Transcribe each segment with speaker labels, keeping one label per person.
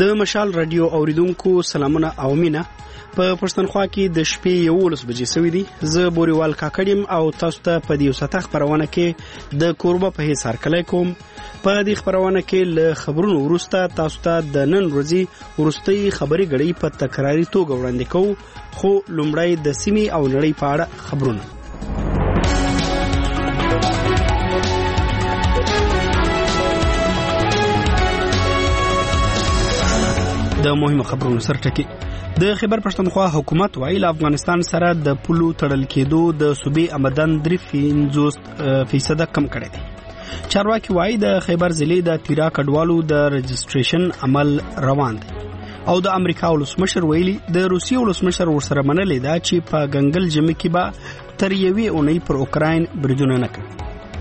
Speaker 1: د مشال رادیو اوریدونکو سلامونه او مینه. په پښتونخوا کې د شپې 11 بجې سوي دي. زه بوريوال کاکړم او تاسو ته په دې وسته خبرونه کې د کوربه په هیڅ هرکلی کوم. په دې خبرونه کې له خبرونو وروسته تاسو ته د نن ورځې ورستۍ خبري غړي په تکراری توګه وړاندې کوو، خو لومړی د سیمې او نړۍ په اړه خبرونه. د مهمو خبرونو سرټکی. د خیبر پښتونخوا حکومت وايي له افغانستان سره د پولو تړل کېدو د صوبې آمدن 3% کم کړی دی. چارواکي وايي د خیبر ضلع د تیرا کډوالو د رجسټریشن عمل روان دی. او د امریکا ولسمشر ویلي د روسیې ولسمشر ورسره منلې ده چې په ګنګل جمع کې به تر یوې اونۍ پر اوکراین بریدونه نه کوي.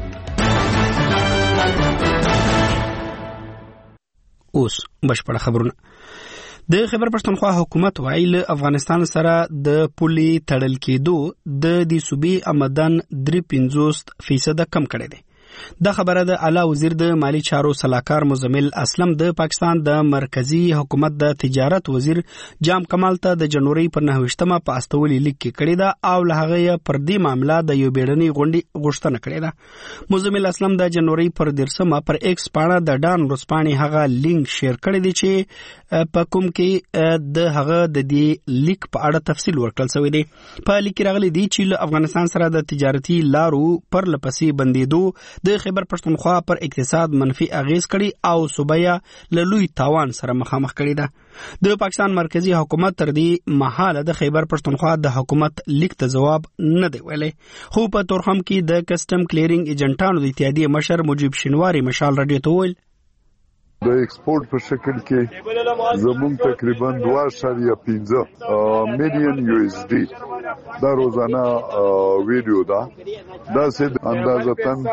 Speaker 1: اوس بشپړ خبرونه. د خیبر پښتونخوا حکومت وايي له افغانستان سره د پولې تړل کېدو د دې صوبې آمدن 3% کم کړی دی. دا خبره د اعلی وزیر د مالی چارو سلاکار مزمل اسلم د پاکستان د مرکزی حکومت د تجارت وزیر جام کمال ته د جنوري پر 9مه په استولي لیک کې کړی دا او له هغه پر دې معاملې د یو بیړنی غونډې غوښتنه کړې ده. مزمل اسلم د جنوري پر 10مه پر ایکس پاڼه د ډان روسپانی هغه لینک شیر کړی دی چې په کوم کې د هغه د دې لیک په اړه تفصیل ورکړل شوی دی. په لیک راغلی دی چې افغانستان سره د تجارتي لارو پر لپسې بندیدو د خیبر پښتونخوا پر اقتصاد منفي اغیز کړي او صوبیا له لوی تاوان سره مخامخ کړي ده. د پاکستان مرکزی حکومت تر دې مهاله د خیبر پښتونخوا د حکومت لیک ته جواب نه دی ویلي، خو په تورخم کې د کسٹم کلیرینګ ایجنټانو د اتحادیې مشر مجيب شینواری مشال رادیو ته ویل
Speaker 2: د ایکسپورت په شکل کې زموږ تقریبا 2.15 میلیون USD دا روزانه ویډیو دا سید اندازتن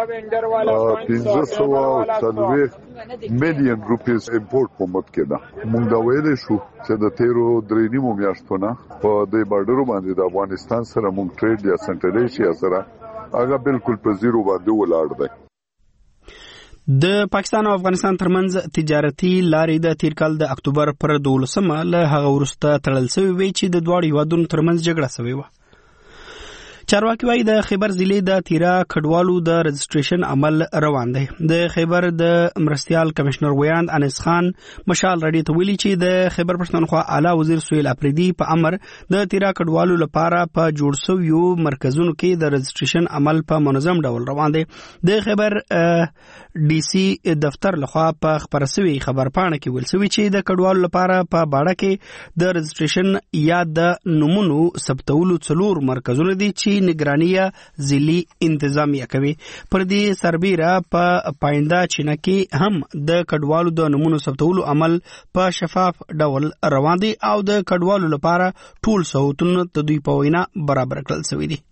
Speaker 2: 1540 میلیون روپیز امپورت په مت کې ده. موږ دا ویلې شو چې د 13 میاشتونه په دې بارډر باندې د افغانستان سره موږ ټریډ یا سنټرل ایشیا سره هغه بالکل په زیرو باندې ولاړ دی.
Speaker 1: د پاکستان او افغانستان ترمنځ تجارتي لارې د تیر کال د اکتوبر پر 12مه له هغه وروسته تړل شوې وي چې د دواړو هیوادونو ترمنځ جګړه شوې وه. چارواکي وايي د خیبر ضلع د تیرا کډوالو د رجسټریشن عمل روان دی. د خیبر د مرستیال کمشنر ویاند انس خان مشال رادیو ته ویلي چې د خیبر پښتونخوا اعلی وزیر سهیل اپریدي په امر د تیرا کډوالو لپاره په جوړ شویو مرکزونو کې د رجسټریشن عمل په منظم ډول روان دی. د خیبر ډي سي دفتر لخوا په خبرسوي خبرپاڼه کې ویل شوی چې د کډوالو لپاره په باړه کې د رجسټریشن یا د نمونو ثبتولو 4 مرکزونه دي چې نگرانیه ضلعي انتظامیه کوي. پر دې سربیره په پاینده چینه کې هم د کډوالو د نمونو ثبتولو عمل په شفاف ډول روان دی او د کډوالو لپاره ټول سہولتونه د دوی په وینا برابر کړل شوي دي.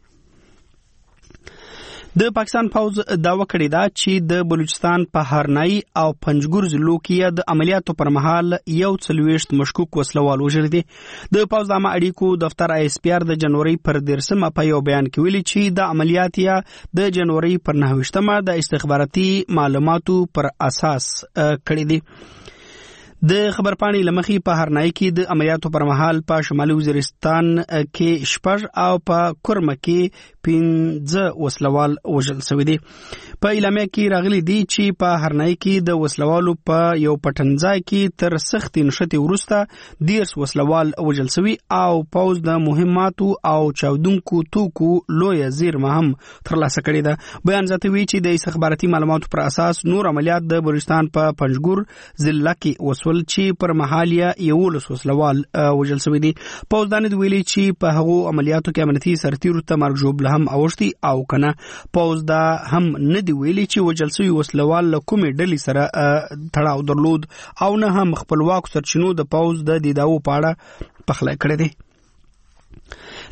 Speaker 1: د پاکستان فوج داوا کړې ده چې د بلوچستان په هرنای او پنجګور ضلعو کې د عملیاتو پر مهال 41 مشکوک وسلوال وژل دي. د فوج د اړیکو دفتر ISPR د جنوري پر 10مه په یو بیان کې ویلي چې د عملیات یا د جنوري پر 9مه د استخباراتي معلوماتو پر اساس کړې دي. د خبرپاڼې لمخي په هرنای کې د عملیاتو پر مهال په شمالي وزیرستان کې 6 او په کورمه کې 15 وسلوال وژل شوي دي. په اعلامیه کې راغلي دي چې په هرنای کې د وسلوالو په یو پټنځای کې تر سخت نشته ورسته 10 وسلوال وژل شوي او پوز د مهماتو او چاودونکو توکو لوی زیرمه هم ترلاسه کړې ده. بیان زیاتوي چې د استخباراتي معلوماتو پر اساس نور عملیات د بلوچستان په پنجګور ضلع کې وسول چې پر محالیه 11 وسلوال وژل شوي دي. پوز دانه ویلي چې په هغو عملیاتو کې امنیتي سرتیرو ته مرګ ژوبله هم اوښتي او کنه. پوز دا هم نه دی ویلي چې وژل شوي وسلوال له کومې ډلې سره تړاو درلود او نه هم خپلواک سرچینو د پوز د داو په اړه پخلی کړی دی.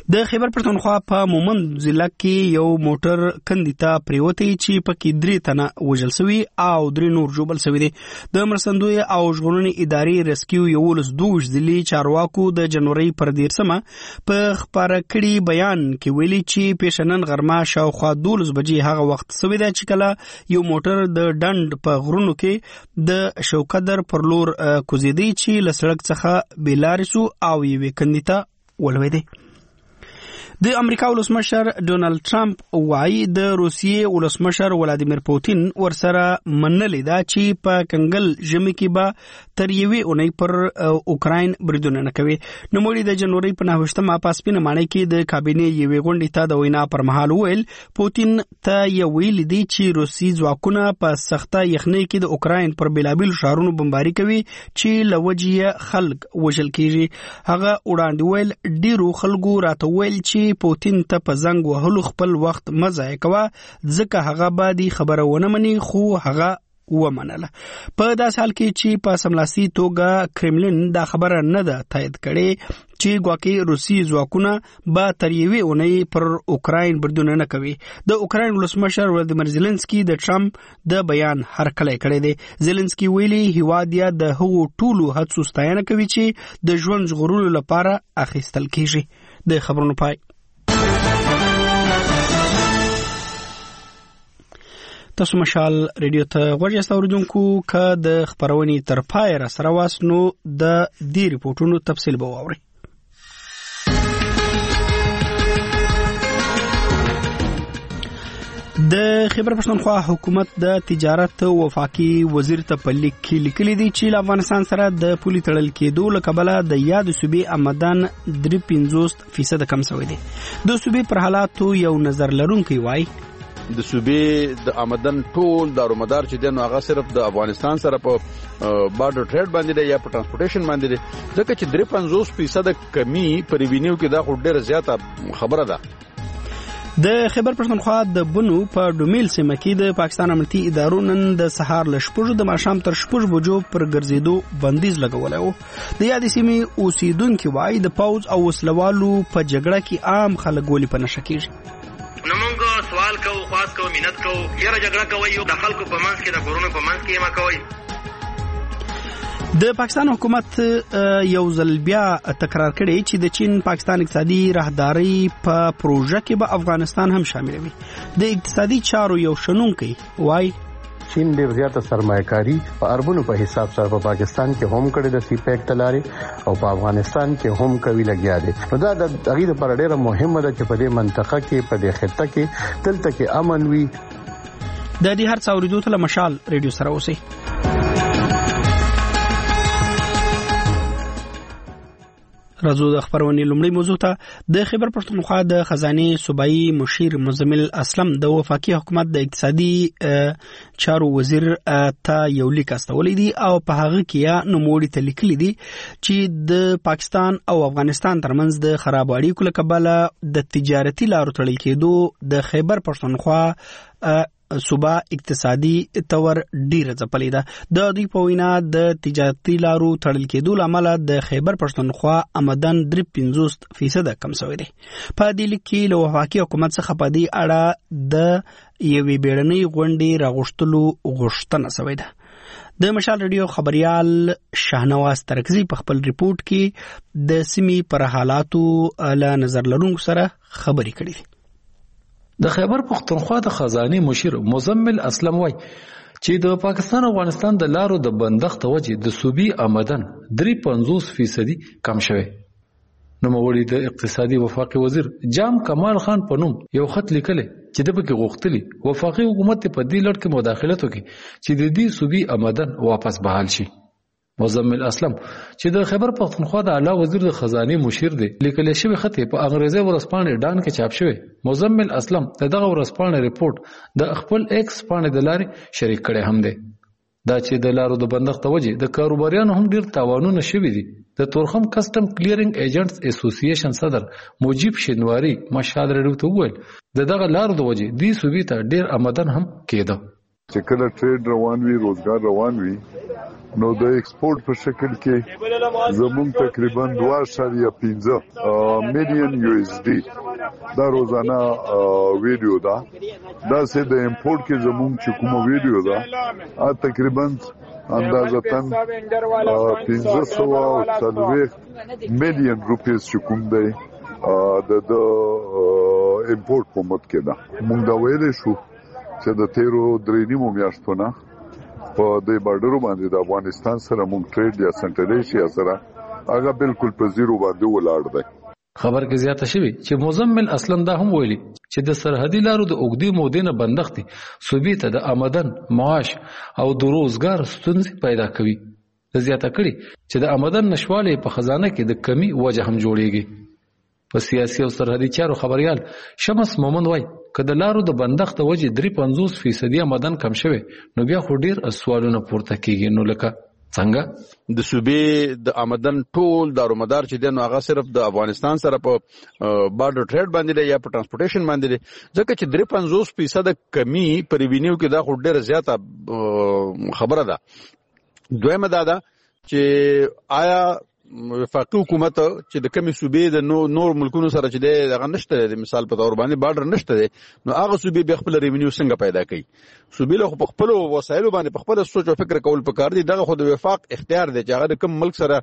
Speaker 1: د خیبر پښتونخوا په مومند ضلع کې یو موټر کندې ته پریوتی چې پکې 3 تنه وژل شوي او 3 نور ژوبل شوي دي. د مرستندوی او ژغورنې ادارې ریسکیو 12 ضلعي چارواکو د جنوري پر 13 په خبره کړي بیان کې ویلي چې پیشنن غرمه شاوخوا 12 بجې هغه وخت شوی دی چې کله یو موټر د ډند په غرونو کې د شوکدر پر لور کوزیدي چې له سړک څخه بیلارې شو او یوې کندې ته ولوېدی. د امریکا ولسمشر ډونالد ټرمپ وايي د روسیې ولسمشر ولادیمیر پوتین ورسره منلې ده چې په کنګل ژمي کې به تر یوې اونۍ پر اوکراین بریدونه نه کوي. نوموړي د جنوري په 9 په سپینه ماڼۍ کې د کابینې یوې غونډې ته د وینا پر مهال ویل پوتین ته یې ویلي دي چې روسي ځواکونه په سخته یخنۍ کې د اوکراین پر بېلابېلو ښارونو بمباري کوي چې له وجې خلک وژل کیږي. هغه وړاندې ویل ډیرو خلکو راته ویل چې پوتین ته په زنګ وهلو خپل وخت مه ضایع کوه ځکه هغه به دې خبره ونه مني خو هغه ومنله. په داس حال کې چې په سملاسي توګه کرملین دا خبره نه ده تایید کړي چې ګواکې روسي ځواکونه به تر یوې اونۍ پر اوکراین بریدونه نه کوي. د اوکراین ولسمشر ولادیمیر زيلنسکي د ټرمپ د بیان هرکلی کړی دی. زيلنسکي ویلي هیواد یې د هغو ټولو هڅو ستاینه کوي چې د ژوند ژغورلو لپاره اخیستل کیږي. د خبرونو پای. تاسو مشال ریډیو ته غوږ یاست اوریدونکو. که د خبرونې تر پای را سره واست نو د دې ریپورتونو تفصیل به واورئ. د خیبر پښتونخوا حکومت د تجارت وفاقي وزیر ته په لیک کې لیکلي دي چې افغانستان سره د پولي تړل کېدو له کبله د یاد صوبې آمدن 53% کم شوی دی. د صوبې پر حالاتو یو نظر لرونکی وایي
Speaker 3: د صوبې د آمدن ټول دارومدار چې دی نو هغه صرف د افغانستان سره په بارډر ټریډ باندې دی یا په ترانسپورټیشن باندې دی ځکه چې 53% کمی په ریوینیو کې دا خو ډېره زیاته خبره ده.
Speaker 1: د خیبر پښتونخوا د بنو په ډومیل سیمه کې د پاکستان امنیتي ادارو نن د سهار له 6 د ماښام تر 6 بجو پر ګرځېدو بندیز لګولی و. د یادې سیمې اوسیدونکي وایي د پوځ او وسلوالو په جګړه کې عام خلک ولې په نشه کېږي.
Speaker 4: نو موږ سوال کوو خواست کوو مینت کوو یاره جګړه کوئ د خلکو په منځ کې د کورونو په منځ کې یې مه کوئ.
Speaker 1: د پاکستان حکومت یو ځل بیا تکرار کړی چې د چین پاکستان اقتصادي راهداري په پروژه کې به افغانستان هم شاملوي. د اقتصادي چارو یو شنونکی وایي
Speaker 5: چین ډیر زیاته سرمایه‌کاری په اربونو په حساب سره په پاکستان کې هم کړی د سی پیک تلاري او په افغانستان کې هم کوي لګیا دي. نو دا د هغې لپاره ډیره مهمه ده چې په دې منطقه کې په دې خطه کې دلته کې امن وي.
Speaker 1: د دې هر څه اورېدو ته له مشال ریډیو سره اوسئ. راځو د خبرونې لومړی موضوع ته. د خیبر پښتونخوا د خزانه صوبایي مشیر مزمل اسلم د وفاقي حکومت د اقتصادي چارو وزیر ته یو لیک استولی دی او په هغه کې نوموړي ته لیکلي دي چې د پاکستان او افغانستان ترمنځ د خراب اړیکو له کبله د تجارتي لارو تړل کېدو د خیبر پښتونخوا صوبه اقتصادي تور ډیره ځپلې ده. د دوی په وینا د تجارتي لارو تړل کېدو له امله د خیبر پښتونخوا آمدن 53% کم شوی دی. په دې لیک کې له وفاقي حکومت څخه په دې اړه د یوې بیړنۍ غونډې راغوښتلو غوښتنه شوې ده. د مشال ریډیو خبريال شاهنواز ترکزی په خپل ریپورت کې د سیمې پر حالاتو له نظر لرونکو سره خبرې کړې دي.
Speaker 6: د خیبر پښتونخوا د خزانه مشیر مزمل اسلم وای چې د پاکستان او افغانستان د لارو د بندښت وجې د صوبې آمدن 53% کم شوی. نو موري د اقتصادي وفاقي وزیر جام کمال خان په نوم یو خط لیکلی چې د پکې غوښتلی وفاقي حکومت په دې لړ کې مداخلت وکړي چې د دې صوبې آمدن واپس بحال شي. مزمل اسلم چې د خیبر پښتونخوا د اعلی وزیر د خزانه مشیر دی لیکل شوی خط په انګریزي ورځپاڼې ډان کې چاپ شوی. مزمل اسلم دغه ورځپاڼې ریپورت د خپل ایکس پاڼې د لارې شریک کړي هم دی. دا چې د لارو د بندښت وجې د کاروباریانو هم ډیر تاوانونه شوي دي. د تورخم کسٹم کلیرینګ ایجنټس اسوسییشن صدر مجیب شینواری مشال ریډیو ته وویل د دغه لارو د وجې دې صوبې ته ډیر آمدن هم کېده.
Speaker 2: چې کله ټریډ روان وي روزګار روان وي نو د ایکسپورټ په شکل کې زموږ تقریبا 2.15 میلیون USD دا روزانه ویډیو دا سه د امپورټ کې زموږ چې کوم ویډیو دا تقریبا اندازتن 1540 میلیون روپیس چې کوم دی د امپورټ په مت کې دا موږ دا ویلې شو چې د 13 میاشتو نه په دې بارډرو باندې د افغانستان سره موږ ټریډ یا سنټرل ایشیا سره هغه بالکل په زیرو باندې ولاړ دی.
Speaker 6: خبر کې زیاته شوی چې مزمل اصلا دا هم ویلي چې د سرحدي لارو د اوږدې مودې نه بندښت صوبې ته د آمدن معاش او د روزګار ستونزې پیدا کوي. زیاته کړي چې د آمدن نشواله په خزانه کې د کمی وجه هم جوړیږي. په سیاسي او سرحدي چارو خبريال شمس مومند وای کله لارو د بندښت وجه 53% آمدن کم شوی نو بیا خو ډیر سوالونه پورته کیږي. نو لکه څنګه
Speaker 3: د صوبې د آمدن ټول دارومدار چې دنو هغه صرف د افغانستان سره په بارډر ټریډ باندې یا په ټرانسپورټیشن باندې ځکه چې 53% کمی په ریوینیو کې دا خو ډیر زیاته خبره ده. دویمه دا ده چې آیا وفاقي حکومت چې د کمی صوبې د نور ملکونو سره چې دغه نشته د مثال په تور باندې بارډر نشته نو هغه صوبې به خپل ریوینیو څنګه پیدا کوي؟ صوبې له خپل وسایلو باندې په خپل سوچ او فکر کول پکار دي. دغه خو د وفاق اختیار دی چې هغه د کوم ملک سره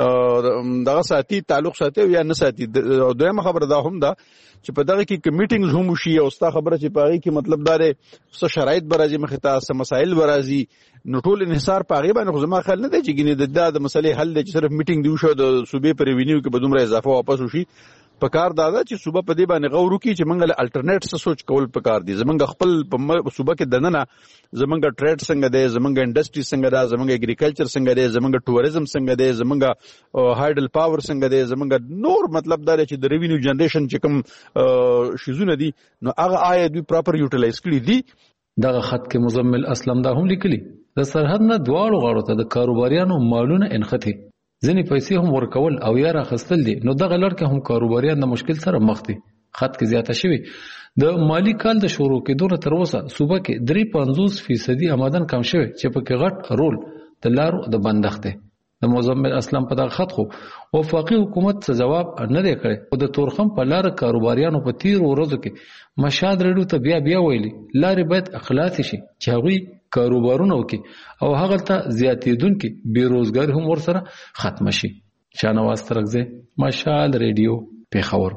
Speaker 3: دغه ساتي تعلق ساتي یا نه ساتي. دویمه خبره دا هم ده چې په دغه کې کمیټینګز هم شي او ستا خبره چې پاغي کې مطلب دار څه شرایط برازي مخه ته څه مسائل برازي نو ټول انحصار پاغي باندې خو زما خیال نه دی چې ګینه د مسلې حل دی چې صرف میټینګ دی شو د صوبې پر ریوینیو کې به دومره اضافه واپس وشي. پکار دادا چې صوبه په دې باندې غور وکړي چې موږ له الټرنیټ څه سوچ کول پکار دي. زمونږ خپل په صوبه کې دننه زمونږ ټریډ څنګه دی زمونږ انډستری څنګه ده زمونږ اګریکلچر څنګه دی زمونږ ټوریزم څنګه دی زمونږ هایډل پاور څنګه دی زمونږ نور مطلب دا چې د ریوینیو جنریشن چې کوم شیزونه دي نو هغه آیا دوی پراپر یوټیلایز کړي دي.
Speaker 6: دغه خط کې مزمل اسلم دا هم لیکلي د سرحد نه دواړو غاړو ته د کاروباریانو مالونه انخته ځینې پیسې هم ورکول او یا راخستل دي نو دغه لړ کې هم کاروباریان د مشکل سره مخ دي. خط کې زیاته شوی د مالی کال د شروع کېدو تر اوسه صوبه کې 53% آمدن کم شوی چې په کې غټ رول د لارو د بندښت دی. د مزمل اسلام په دغه خط خو وفاقي حکومت څه جواب نه دی کړی او د تورخم په لار کاروباریانو په تیر ورځو کې مشاد ریډیو ته بیا ویلي لارې باید اخلاص شي چې هغوی کاروبارونه وکړي او هغه ته زیاتېدونکي بیروزګاري هم ورسره ختم شي. شاهنواز ترکزی مشال ریډیو پیښور.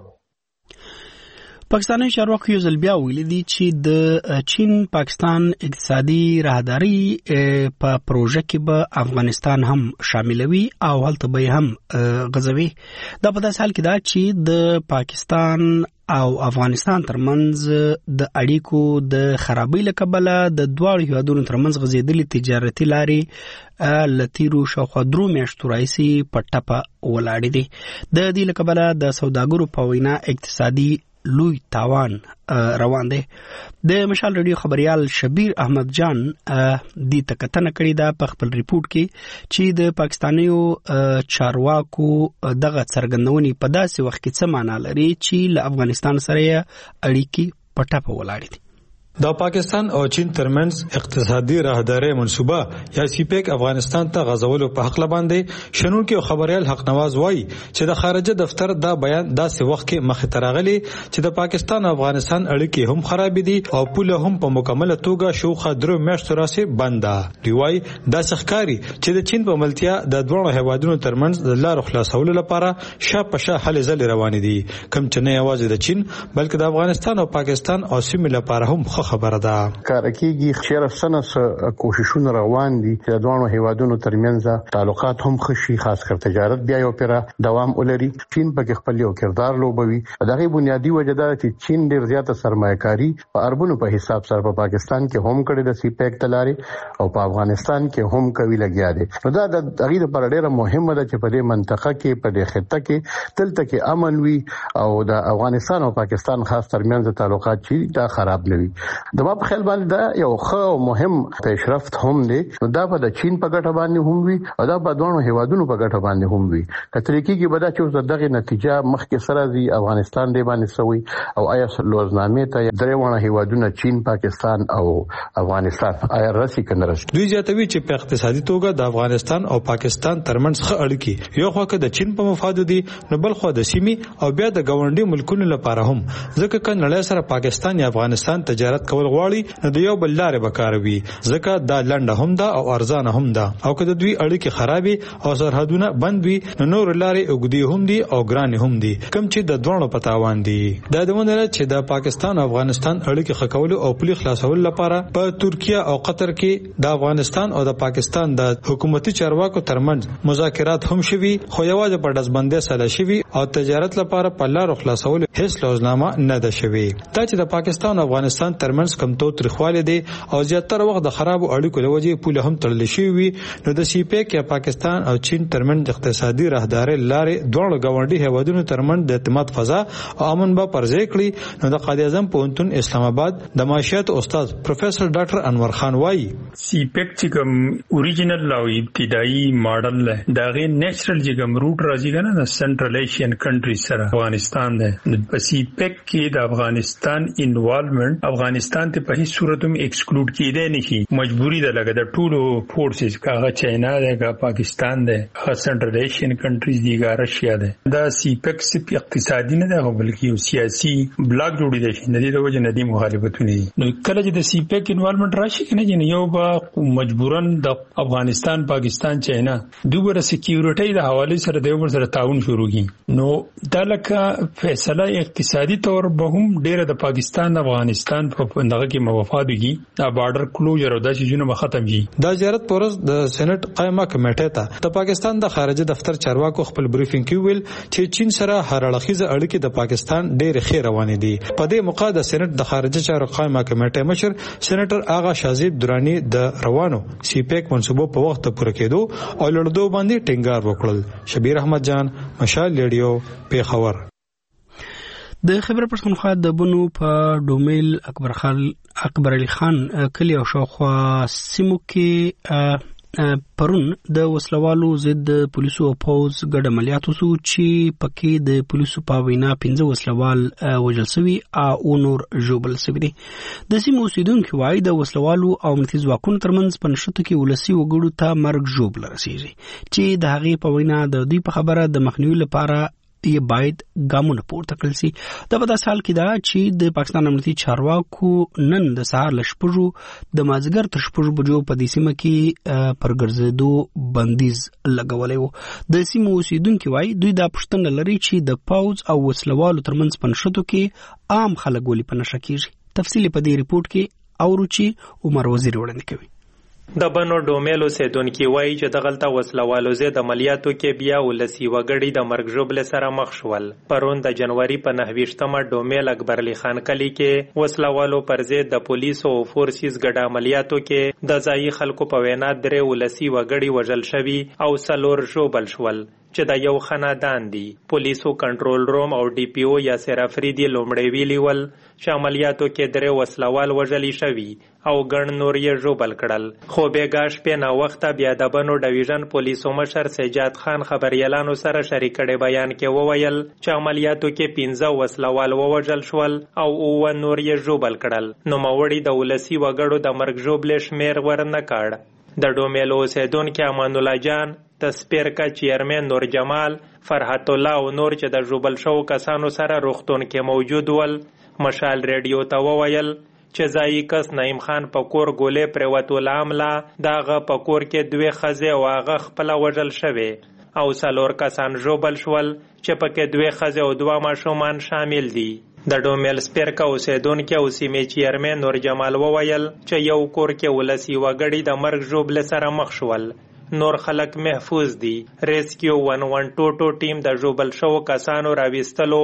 Speaker 1: پاکستاني چارواکو یو ځل بیا ویلي دي چې د چین پاکستان اقتصادي راهداري په پروژه کې به افغانستان هم شاملوي او هلته به هم غځوي. دا په داسې حال کې ده چې د پاکستان او افغانستان ترمنځ د اړیکو د خرابۍ له کبله د دواړو هیوادونو ترمنځ غځېدلې تجارتي لارې لتیرو شاوخوا 3 میاشتو راهیسې په ټپه ولاړې دي. د دې له کبله د سوداګرو په وینا اقتصادي لوی تاوان روان دی. د مشال ریډیو خبريال شبیر احمد جان دې تکتنه کړې ده په خپل ریپورت کې چې د پاکستانیو چارواکو دغه څرګندونې په داسې وخت کې څه معنا لري چې له افغانستان سره اړیکې په ټپه ولاړې دي.
Speaker 7: د پاکستان او چین ترمنځ اقتصادي راهداري منصوبه یا سیپیک افغانستان ته غزولو په حق لباندې شنونکو خبريال حق نواز وایي چې د خارجه دفتر دا بیان داسې وخت کې مخ ته راغلي چې د پاکستان او افغانستان اړیکې هم خراب دي او پوله هم په مکمله توګه شوخه 3 میاشتو راځي بنده. دی وایي داسې ښکاری چې د چین په ملتیا د دوه هیوادونو ترمنځ د لارو خلاصولو لپاره شاپشه حل ځل روان دي کوم چې نه یوازې د چین بلکې د افغانستان او پاکستان او سیمې لپاره هم خبره ده.
Speaker 5: کارکیږي شرفسنه کوششونه روان دي چې د دوه هیوادونو ترمنځ تعلقات هم خشي خاص کر تجارت بیا یو پیرا دوام ولري. چین په خپل یو کردار لوبوي. دغه بنیادی وجه ده چې چین ډیر زیاته سرمایه‌کاري په اربونو په حساب سره په پاکستان کې هم کړی د سیپیک تلاري او په افغانستان کې هم کوي لګیا دي. نو دا د هغه لپاره ډیره مهمه ده چې په دې منطقه کې په دې خطه کې دلته کې امن وي او د افغانستان او پاکستان خاص ترمنځ تعلقات چې دا خراب نه وي. د ما په خیال باندې دا یو ښه او مهم پیشرفت هم دی. دا په د چین په ګټه باندې هم وي او دا په دوه هیوادونو په ګټه باندې هم وي. کتريکي کې بدا چې دغه نتیجه مخکې سره دی افغانستان دی باندې سوي او آیا لوزنامه ته درېونه هیوادونه چین، پاکستان او افغانستان آیا راسي کنه راسي.
Speaker 7: دوی زیاتوي چې په اقتصادي توګه د افغانستان او پاکستان ترمنځ ښه اړیکې یو خو د چین په مفاد دي نو بل خو د سیمې او بیا د ګاونډي ملکونو لپاره هم، ځکه چې نړۍ سره پاکستان یا افغانستان تجارت کول غواړي نو د یو بل لارې بکاروي، ځکه دا لنډه هم ده او ارزانه هم ده. او که د دوی اړیکې خرابي او سرحدونه بند وي نو نور لارې اوږدې هم دي او ګرانې هم دي، کوم چې د دوه په تاوان دي. دا د ونه چې د پاکستان او افغانستان اړیکې ښه کول او پولي خلاصول لپاره په ترکیه او قطر کې د افغانستان او د پاکستان د حکومتي چارواکو ترمنځ مذاکرات هم شوي، خو یوازې په دزبندۍ سره شوي او تجارت لپاره په لارو خلاصول هیڅ لوزنامه نه ده شوي. دا چې د پاکستان او افغانستان ترمنځ کم توترخواله دي او زیاتره وخت د خراب اړیکو لوجې پوله هم تړل شوی وي، نو د سی پیک یا پاکستان او چین ترمنځ اقتصادي راهداري لارې دوه ګاونډي هیوادونو ترمنځ د اعتماد فضا او امن به پرځای کړي. نو د قائد اعظم پوهنتون اسلام آباد د معاشیات استاد پروفیسور ډاکټر انور خان وایي
Speaker 8: سی پیک چې کوم اوریجنل او ابتدایي ماډل له داغه نیچرل چې کوم روټ راځي کنه د سنټرل ایشین کنټریز سره افغانستان ده. په سی پیک کې د افغانستان انوالومنت افغانستان ته په هیڅ صورت هم ایکسکلود کیدای نشي، مجبوری ده لکه د ټولو فورسز کاغه چاینا ده کا پاکستان ده کا سنټرل ایشین کنټریز دی کا رشیا ده. دا سی پیک صرف اقتصادي نه ده بلکې یو سیاسي بلاک جوړی دی چې د دې د وجه ندی مخالفتونه دي. نو کله چې د سی پیک انوالومنت راشي کنه چې یو با مجبورن د افغانستان پاکستان چاینا دوبره سکیورټي د حواله سره د یو سره تعاون شروع کی. نو دا لکه فیصله اقتصادي تور به هم ډیره د پاکستان افغانستان په دغه کې موافقه دا بارډر کلوزر او د شینو ختم کی.
Speaker 7: دا زیارت پورز د سېنات قائمه کمیټه ته د پاکستان د خارجه دفتر چارواکو خپل بریفینګ کې ویل چې چین سره هر اړخیزه اړیکې د پاکستان ډېر ښه روانې دي. په دې موقع د سېنات د خارجه چارو قائمه کمیټه مشر سېنیټر آغا شازیب درانی د روانو سی پیک منصوبو په وخت پوره کېدو او لړدو باندې ټینګار وکړل. شبیر احمد جان، مشال ریډیو، پیښور.
Speaker 1: د خبر پښتونخوا د بنو په ډومیل اکبر علي خان کلی او شاوخوا سیمو کې پرون د وسلوالو ضد پولیسو او پوز ګډ عملیات وسو چې پکې د پولیسو په وینا 15 وسلوال وژل شوي او نور ژوبل شوي دي. د سیمو اوسیدونکو وايي د وسلوالو او امنیتي ځواکونو ترمنځ په نښتو کې ولسي وګړو ته مرګ ژوبل رسیږي چې د هغې په وینا د دوی په خبره د مخنیوي لپاره یې باید ګامونه پورته کړل شي. دا په داسې حال کې ده چې د پاکستان امنیتي چارواکو نن د سهار له 6 د مازدیګر تر 6 بجو په دې سیمه کې پر ګرځېدو بندیز لګولی و. د سیمو اوسیدونکي وایي دوی دا پوښتنه لري چې د پوځ او وسلوالو ترمنځ په نښتو کې عام خلک ولې په نښه کېږي. تفصیل په دې ریپورت کې اورو چې عمر وزیر وړاندې کوي.
Speaker 9: د بنو ډومیل اوسیدونکي وایي چې دغلته وسلوالو ضد عملیاتو کې بیا ولسي وګړي د مرګ ژوبلې سره مخ شول. پرون د جنوري په 29مه ډومیل اکبر علي خان کلی کې وسلوالو پر ضد د پولیسو او فورسز ګډ عملیاتو کې د ځایي خلکو په وینا 3 ولسي وګړي وژل شوي او 4 ژوبل شول چې د یو خاندان دي. پولیسو کنټرول روم او ډي پی او یاسر افریدي لومړی ویلي ول چې عملیاتو کې 3 وسلوال وژلي شوي او ګڼ نور یې ژوبل کړل. خو بېګا شپې ناوخته بیا د بنو ډویژن پولیسو مشر سجاد خان خبریالانو سره شریک کړي بیان کې وویل چې عملیاتو کې 15 وسلوال ووژل شول او 9 نور یې ژوبل کړل. نوموړي د ولسي وګړو د مرګ ژوبلې شمیر ورنه کړ. د ډومیل اوسیدونکي امان الله جان، تسپیرکا چیرمن نور جمال، فرحت الله او نور چې د ژوبل شو کسانو سره روغتون کې موجود ول مشال ریډیو ته وویل چې ځایي کس نعیم خان په کور ګولې پرېوتو له امله د هغه په کور کې 2 ښځې او هغه خپله وژل شوې او 4 کسان ژوبل شول چې پکې 2 ښځې او 2 ماشومان شامل دي. د ډومیل سپیرکا اوسیدونکي او سیمې چیرمن نور جمال وویل چې یو کور کې ولسي وګړي د مرګ ژوبلې سره مخ شول، نور خلک محفوظ دي. ریسکیو 112 ټیم د ژوبل شو کسانو راویستلو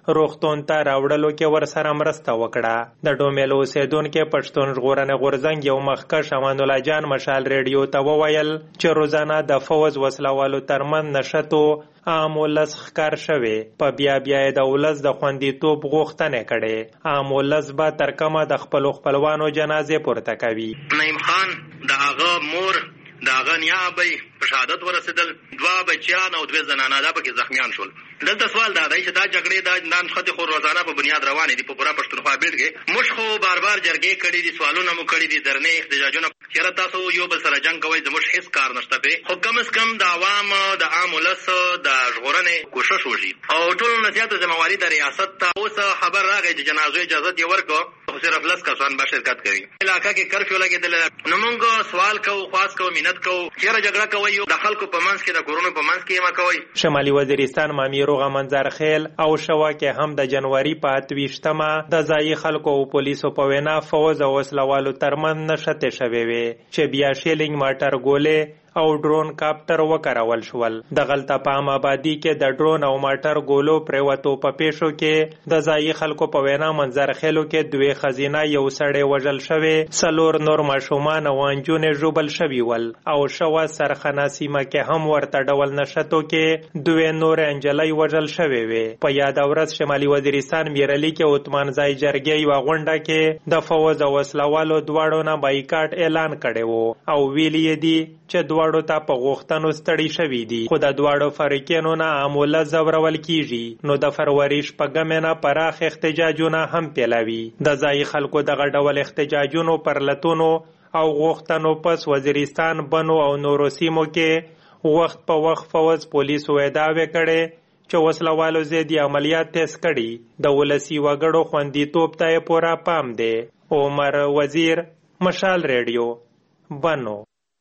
Speaker 9: روغتون ته راوړلو کې ورسره مرسته وکړه. د ډومیل اوسیدونکو پښتون ژغورنې غورځنګ یو مخکښ امان الله جان مشال ریډیو ته وویل چې روزانه د فوز وسلوالو ترمن نشتو عام ولس ښکار شوی، په بیا یې د ولس د خوندیتوب غوښتنې کړې. عام ولس به تر کومه د خپلو خپلوانو جنازې پورته کوي.
Speaker 4: نعیم خان د هغه مور د هغه نیا ابۍ په شهادت ورسېدل، 2 بچیان او 2 زنانه دا پکې زخمیان شول. دلته سوال دا دی چې دا جګړې دا نښتې خو روزانه په بنیاد روانې دي په پوره پښتونخوا بیډ کې. موږ خو بار جرګې کړي دي، سوالونه مو کړي دي، درنې احتجاجونه. چېرې تاسو یو بل سره جنګ کوئ، زموږ هېڅ کار نشته پې. خو کم از کم د عوام د عام ولس د ژغورنې کوشش وشي او ټولو نه زیاته ذمهواري د ریاست ته. اوس خبر راغی چې جنازو اجازت یې ورکړو، خو صرف 10 کسان به شرکت کوي. علاقه کې کرفیو لګېدلی، نو موږ سوال کوو، خواست کوو، منت کوو، چېرې جګړه کوئ د خلکو په منځ کې د کورونو په منځ کې مه کوئ.
Speaker 9: شمالي وزیرستان مامیروغه منظرخیل او شوا کې هم د جنوري په 28مه د ځایي خلکو او پولیسو په وینا فوز او وسلوالو ترمن نښتې شوې وې چې بیا شیلینګ ماټر ګولې او ډرون کاپټر وکارول شول. د غلطه پام آبادی کې د ډرون او ماټر ګولو پریوتو په پیښو کې د ځایي خلکو په وینا منظرخیلو کې 2 خزینه یو سړی وژل شوی، 4 نور ماشومان او انجونې ژوبل شوي ول او شوا سرخانه سیمه کې هم ورته ډول نښتو کې 2 نور انجلۍ وژل شوې وې. په یاد ورځ شمالي وزیرستان میرلی کې عثمانزای جرګې یوه غونډه کې د فوز او وسلوالو دواړو نه بایکاټ اعلان کړی و او ویلي یې دي چې دواړو ته په غوښتنو ستړي شوي دي، خو د دواړو فریقینو نه عامله ځورول کیږي. نو د فروری 6 نه پراخ احتجاجونه هم پیلوي. د ځایي خلکو دغه ډول احتجاجونو پر لتونو او غوښتنو پس وزیرستان بنو او نورو سیمو کې وخت په وخت فوز پولیسو ادعاوې کړي چې وسلوالو ضدي عملیات تیز کړي. د ولسي وګړو خوندیتوب ته پوره پام دی. عمر وزیر، مشال ریډیو، بنو.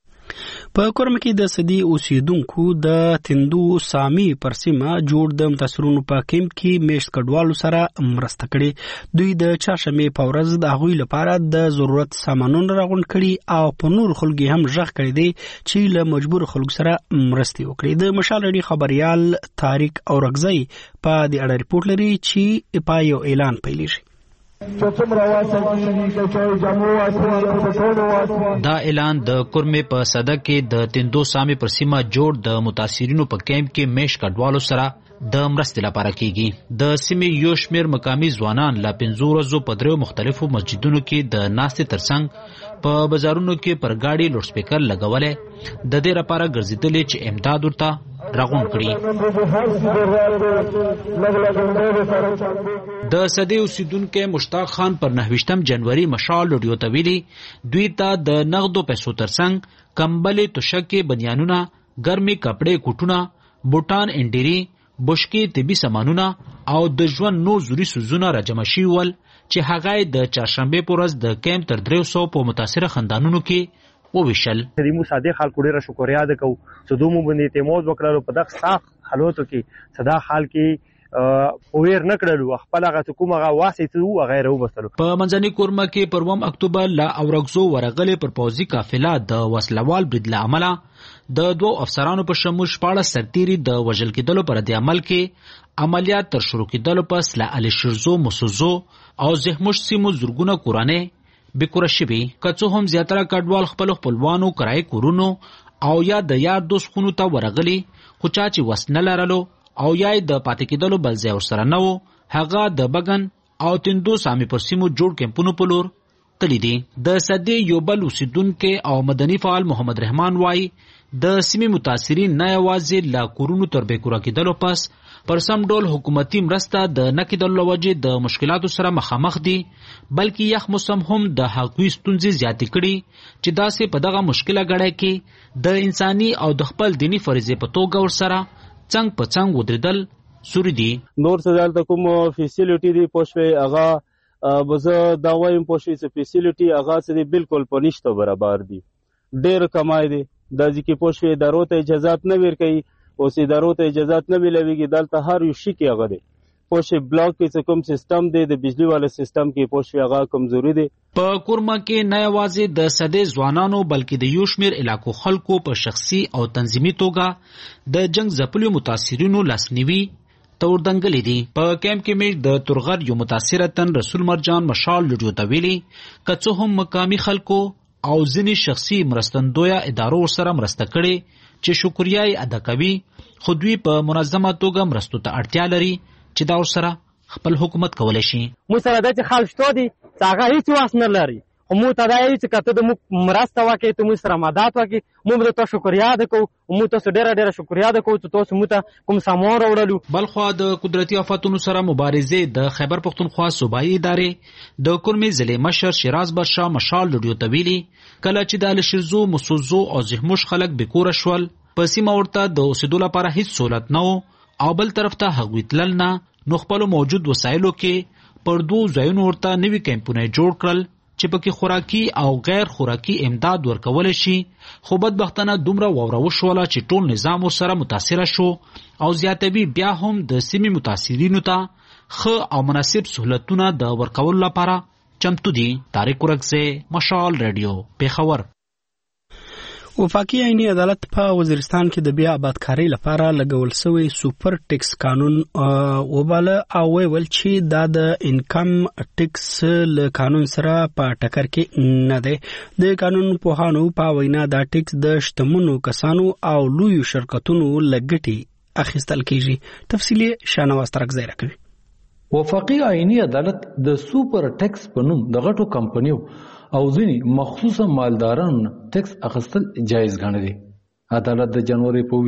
Speaker 1: په کورم کې د سدي اوسیدونکو د تندو سامي پر سیمه جوړ د متاثرونو په کیمپ کې میشت کډوالو سره مرسته کړي. دوی د چاشمې په ورځ د هغوی لپاره د ضرورت سامانونه راغونډ کړي او په نور خلکو هم ژغ کړي دي چې له مجبور خلکو سره مرستې وکړي. د مشال ریډیو خبريال طارق اورغزی په دې اړه ریپورت لري چې په یو اعلان پیلېږي.
Speaker 10: دا اعلان د کورمې په صدک کې د تندو سامي پر سیمه جوړ د متاثرینو په کیمپ کې میش کډوالو سره د مرستې لپاره کیږي. د سیمې یو شمېر مقامي ځوانان لا 5 ورځو په 3 مختلفو مسجدونو کې د ناستې ترڅنګ په بازارونو کې پر گاډي لوډ سپیکر لګولې د دې لپاره ګرځېدلې چې امداد ورته راغونډ کړي. د سدي اوسیدونکو مشتاق خان پر 29 جنوري مشال ریډیو ته ویلي دوی ته د نغدو پیسو ترڅنګ کمبلې، توشکې، بنیانونه، ګرمي کپړې، کوټونه، بوټان، انډيري، بشکې، طبي سامانونه او د ژوند نور ضروري سوزونه راجمع شوي ول چې هغه د چهارشنبه په ورځ د کیمپ تر 300 په متاثره خاندانونو کې وویشل.
Speaker 11: دمو صادق خلکو ډیره شکریا ده کو چې دومره باندې اعتماد وکړلو په دغه صاف حالاتو کې صدا حال کې ویر نکړلو خپل هغه کومه واسطه او غیره وبستلو. په
Speaker 10: منځني کورمه کې پر 1 اکتوبر لا اورغزو ورغلې پر پوزي قافله د وسلوال برید له امله د 2 افسرانو په شمول 14 سرتیري د وژل کېدلو پر د عمل کې عملیات تر شروع کېدلو پس له علي شرزو، مسوزو او زهموش سیمو زرګونه کورانه بکوره شوي. که څه هم زیاتره کډوال خپلوانو کرای کورونو او یا د یار دوست خونو ته ورغلي، خو چا چې وس نه لرلو او یا د پاتې کېدلو بل ځای ورسره نه و، هغه د بګن او تندو سامي پر سیمو جوړ کیمپونو په لور تللی دي. د سدي یو بل اوسیدونکو او مدني فعال محمد رحمان وایي د سیمې متاثرین نه یوازې لا کورونو تر بیکوره کېدلو پس پر سم ډول حکومتي مرسته د نه کېدلو وجې د مشکلاتو سره مخامخ دي، بلکې یخ موسم هم د هغوی ستونزې زیاتې کړي چې داسې په دغه مشکله غړی کې د انساني او د خپل دینی فریضې په توګه ورسره څنګ په څنګ ودرېدل سوري دي.
Speaker 11: نور څه دلته کوم فیسیلیټي دی پوښوي هغه بزه دا وایم پوښوي چې فیسیلیټي هغه څه بالکل پنيشته برابر دي، ډېر کمای دي. د ځکه پوښوي ادارو ته اجازهات نه ورکوي، اوس ادارو ته اجازهات نه ملويږي. دلته هر یو شي کې هغه دی پوښي بلاک کې کوم سیستم دی د بجلی والا سیستم کې پوښي هغه کمزوري دی.
Speaker 10: په کورما کې نه یوازې د سده ځوانانو بلکې د یو شمېر علاقو خلکو په شخصي او تنظیمي توګه د جنگ ځپلو متاثرینو لاسنیوي تور دنګلې دي. په کیمپ کې مې د تورغر یو متاثره تن رسول مرجان مشال لډیو ته ویلي که څه هم مقامي خلکو او ځینې شخصي مرستندویه ادارو سره مرسته کړي چې شکریه یې ادا کوي، خو دوی په منظمه توګه مرستو ته اړتیا لري چې دا ورسره خپل حکومت کولی شي.
Speaker 12: موږ سره داسې خلک شته دي چې هغه هېڅ واس نه لري، خو موږ ته دا وایي چې که ته د موږ مرسته وکړې، ته موږ سره مدد وکړې، موږ به درته شکریه ادا کوو. موږ تاسو ډېره شکریه ادا کوو چې تاسو موږ ته کوم سامان راوړلو.
Speaker 10: بلخوا د قدرتي آفتونو سره مبارزې د خیبر پښتونخوا صوبایي ادارې د کورمې ضلع مشر شیراز برشا مشال لډیو ته ویلي کله چې د الشرزو، مسوزو او زهموش خلک بېکوره شول، په سیمه ورته د اوسېدو لپاره هیڅ سهولت نه و او بل طرف ته هغوی تلل نه، نو خپلو موجود وسایلو کې پر 2 ځایونو ورته نوي کیمپونه جوړ کړل چې پکې خوراکي او غیر خوراکي امداد ورکولی شي. خو بدبختانه دومره واوره وشوله چې ټول نظام ورسره متاثره شو او زیاتوي بیا هم د سیمې متاثرینو ته ښه او مناسب سهولتونه د ورکولو لپاره چمتو دي. طارق ورکزی، مشال رادیو، پیښور.
Speaker 1: وفاقي عیني عدالت په وزیرستان کې د بیا آبادکارۍ لپاره لګول شوی سوپر ټیکس قانون وباله او ویل چې دا د انکم ټیکس له قانون سره په ټکر کې نه دی. د قانون پوهانو په وینا دا ټیکس د شتمنو کسانو او لویو شرکتونو لګټي اخیستل کیږي. تفصیلی شاهنواز ترکزی راکوي.
Speaker 6: وفاقي عیني عدالت د سوپر ټیکس په نوم د غټو کمپنیو او ځینې مخصوصه مالدارانو ټیکس اخیستل جایز ګڼلي. عدالت د جنوري په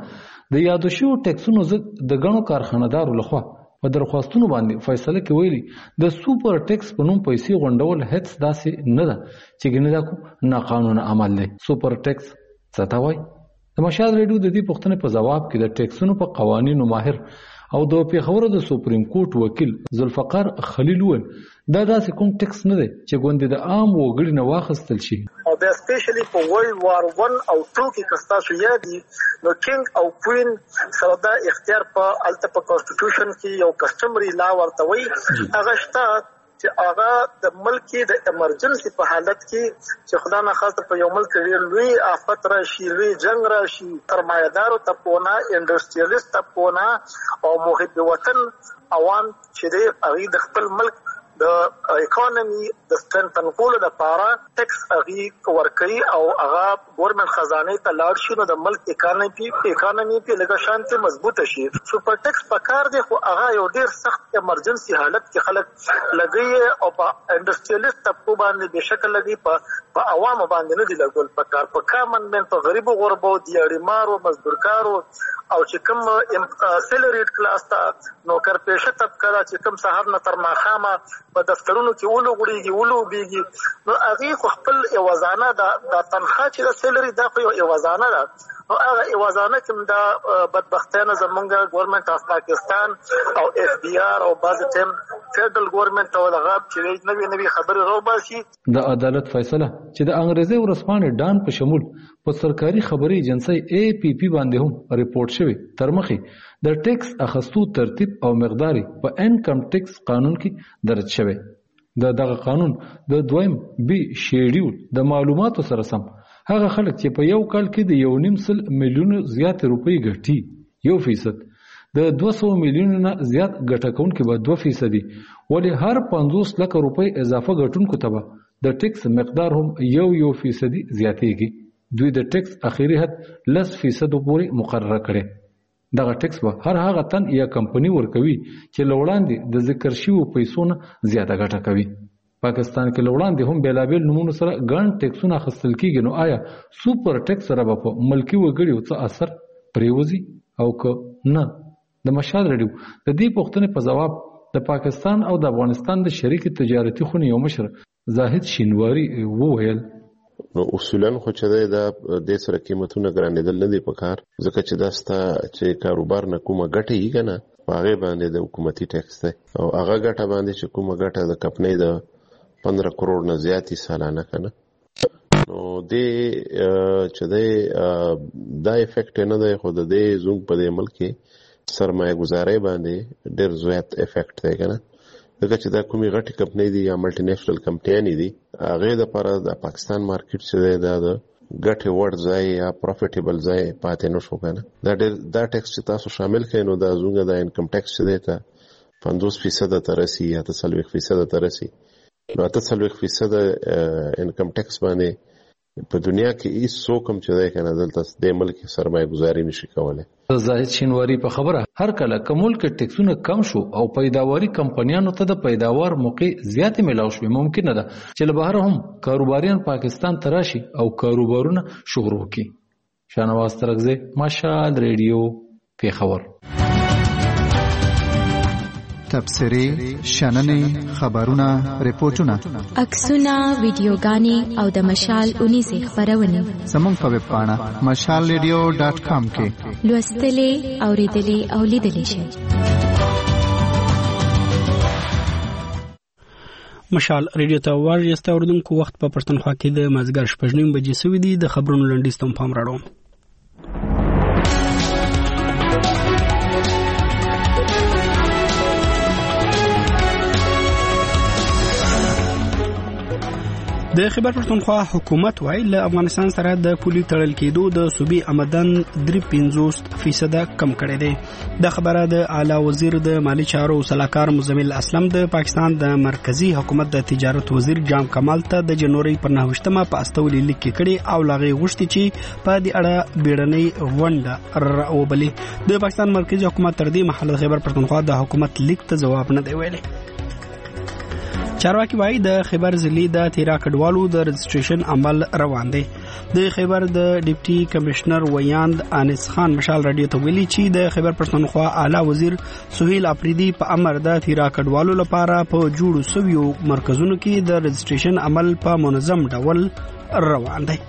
Speaker 6: 20 د یادو شویو ټیکسونو ضد د ګڼو کارخانه‌دارو لخوا په درخواستونو باندې فیصله کې ویلي د سوپر ټیکس په نوم پیسې غونډول هیڅ داسې نه ده چې ګنې دا کوم ناقانونه عمل دی. سوپر ټیکس څه ته وایي؟ د مشال ریډیو د دې پوښتنې په ځواب کې د ټیکسونو په قوانینو ماهر او د پیښور د سوپریم کورټ وکیل ذوالفقار خلیل وویل دا داسې کوم ټیکس نه دی چې ګوندې د عام وګړي نه واخیستل شي.
Speaker 13: او بیا سپیشلی په ورلد وار 1 او 2 کې که ستاسو یادي نو کینګ او کوین سره دا اختیار په الته په کانسټیټیوشن کې یو کسټمري لا ورته وایي هغه شته چې هغه د ملک د ایمرجنسي په حالت کې چې خدا نه خاصه په یو ملک ډېر لوی آفت راشي، لوی جنگ راشي، سرمایه‌دارو ته پونه، انډسټریالیست ته پونه او محب وطن عوام چې دی هغوی د خپل ملک د اکانومي د سترنتن کولو لپاره ټیکس هغوی ورکوي او هغه ګورنمنټ خزانې ته لاړ شي نو د ملک اکانومي پې لږه شانتې مضبوطه شي. سوپر ټیکس پکار دی خو هغه یو ډېر سخت ایمرجنسي حالت کې خلک لګوي او په انډسټریالیست طبقو باندې بېشکه لګوي، په عوامو باندې نه دي لګول پکار. په کامن مین په غریبو غربو، دیاړیمارو، مزدورکارو او چې کوم سیلریډ کلاس ته نوکر پیشه طبقه ده چې کوم سهار نه تر ماښامه په دفترونو کې ولوغړېږي ولوبېږي، نو هغې خو خپل یوازانه دا تنخوا چې د سیلري دا خو یو یوازانه ده، نو هغه یوازانه کې دا بدبختیانه زمونږ ګورنمنټ اف پاکستان او اف بی آر او بعضې ټایم فیډرل ګورنمنټ او دغه چې نوې خبرې راوباسي.
Speaker 6: د عدالت فیصله چې د انګریزي ورځپاڼې ډان په شمول په سرکاري خبري ایجنسۍ اے پی پی باندې هم ریپورت شوی تر مخې د ټیکس اخیستو ترتیب او مقداري په انکم ټیکس قانون کې درج شوی. دغه قانون د 2 بی شیډول د معلوماتو سره سم هغه خلک چې په یو کال کې د 1.5 میلیون زیات روپۍ ګټي 1% د 200 میلیون نه زیات ګټه کوونکي به 2%، ولې هر 50 لک روپۍ اضافه ګټونکو ته به د ټیکس مقدار هم 1% زیاتېږي. دوی د ټیکس اخیری حد 10% پورې مقرره کړي. دغه ټیکس به هر هغه تن یا کمپنی ورکوي چې لوړاندې د ذکر شویو پیسو نه زیاته ګټه کوي. پاکستان کې لوړاندې هم بیلابیل نومونو سره ګڼ ټیکسونه اخیستل کیږي، نو آیا سوپر ټیکس سره به په ملکي وګړو څه اثر پریوزي او که نه؟ د مشال رادیو د دې پوښتنې په ځواب د پاکستان او د افغانستان د شریک تجارتي خونې یو مشر زاهد شینواری وویل
Speaker 14: نو اصولا خو چې دا د سره قیمتونه ګرانېدل نه دي پکار، ځکه چې دا ستا چې کاروبار نه کومه ګټه یې که نه په هغې باندې د حکومتي ټیکس دی او هغه ګټه باندې چې کومه ګټه د کمپنۍ د 15 کروڑ نه زیاتې سالانه که نه، نو دې چې دی دا افیکټ نه دی، خو د دې زموږ په دې ملک کې سرمایه گزارۍ باندې ډېر زیات افیکټ دی که نه، ځکه چې دا کومې غټې کمپنۍ دي یا ملټي نیشنل کمپنیانې دي هغې دپاره د پاکستان مارکیټ چې دی دا د ګټه وړ ځای یا پروفیټیبل ځای پاتې نشو کنه. دا ټیکس چې تاسو شامل کړئ نو دا زموږ د انکم ټیکس چې دی ته 50% ته رسي یا 40% ته رسي. نو 40% انکم ټیکس باندې په دنیا کې هیڅ څوک هم چې دی کنه دلته د ملک سرمایه گذاري نشي کولای.
Speaker 6: زاهد شینواری په خبره هر کله کومل کې ټیکسونه کم شو او پیداواري کمپنیانو ته د پیداوار موقع زیات ملاو شوي ممکن ده چې له بهر هم کاروباریان پاکستان ته راشي او کاروبارونه شروع کړي. شاهنواز ترکزی، مشال ریډیو، پیښور.
Speaker 15: تبصرې، شننې، خبرونه، ریپورتونه،
Speaker 16: عکسونه، ویډیوګانې او د مشال 19 خبرونه
Speaker 15: زموږ په ویب پاڼه mashalradio.com کې
Speaker 16: لوستلې، اوریدلې او لیدلې شئ.
Speaker 1: مشال ریډیو ته ورجسته اوردونکو وخت په پښتونخوا کې د مازیګر 6:30 بجې سوي دي. د خبرونو لنډیز ته پام راوړم. د خیبر پښتونخوا حکومت وايي له افغانستان سره د پولي تړل کېدو د صوبې آمدن 53% کم کړی دی. د خبره د اعلی وزیر د مالی چارو صلاحکار مزمل اسلم د پاکستان د مرکزی حکومت د تجارت وزیر جام کمال ته د جنوري پر 9 په استولي لیک کړي او لاغي غوښتي چې په دې اړه بیړنۍ غونډه راوبلي. د پاکستان مرکزی حکومت تر دې مهاله خیبر پښتونخوا د حکومت لیک ته جواب نه دی ویلي. چارواکي وايي د خیبر ضلع د تیرا کډوالو د رجسټریشن عمل روان دی. د خیبر د ډیپټي کمشنر ویاند انس خان مشال رادیو ته ویلي چې د خیبر پښتونخوا اعلی وزیر سہیل افریدي په امر د تیرا کډوالو لپاره په جوړو سویو مرکزونو کې د رجسټریشن عمل په منظم ډول روان دی.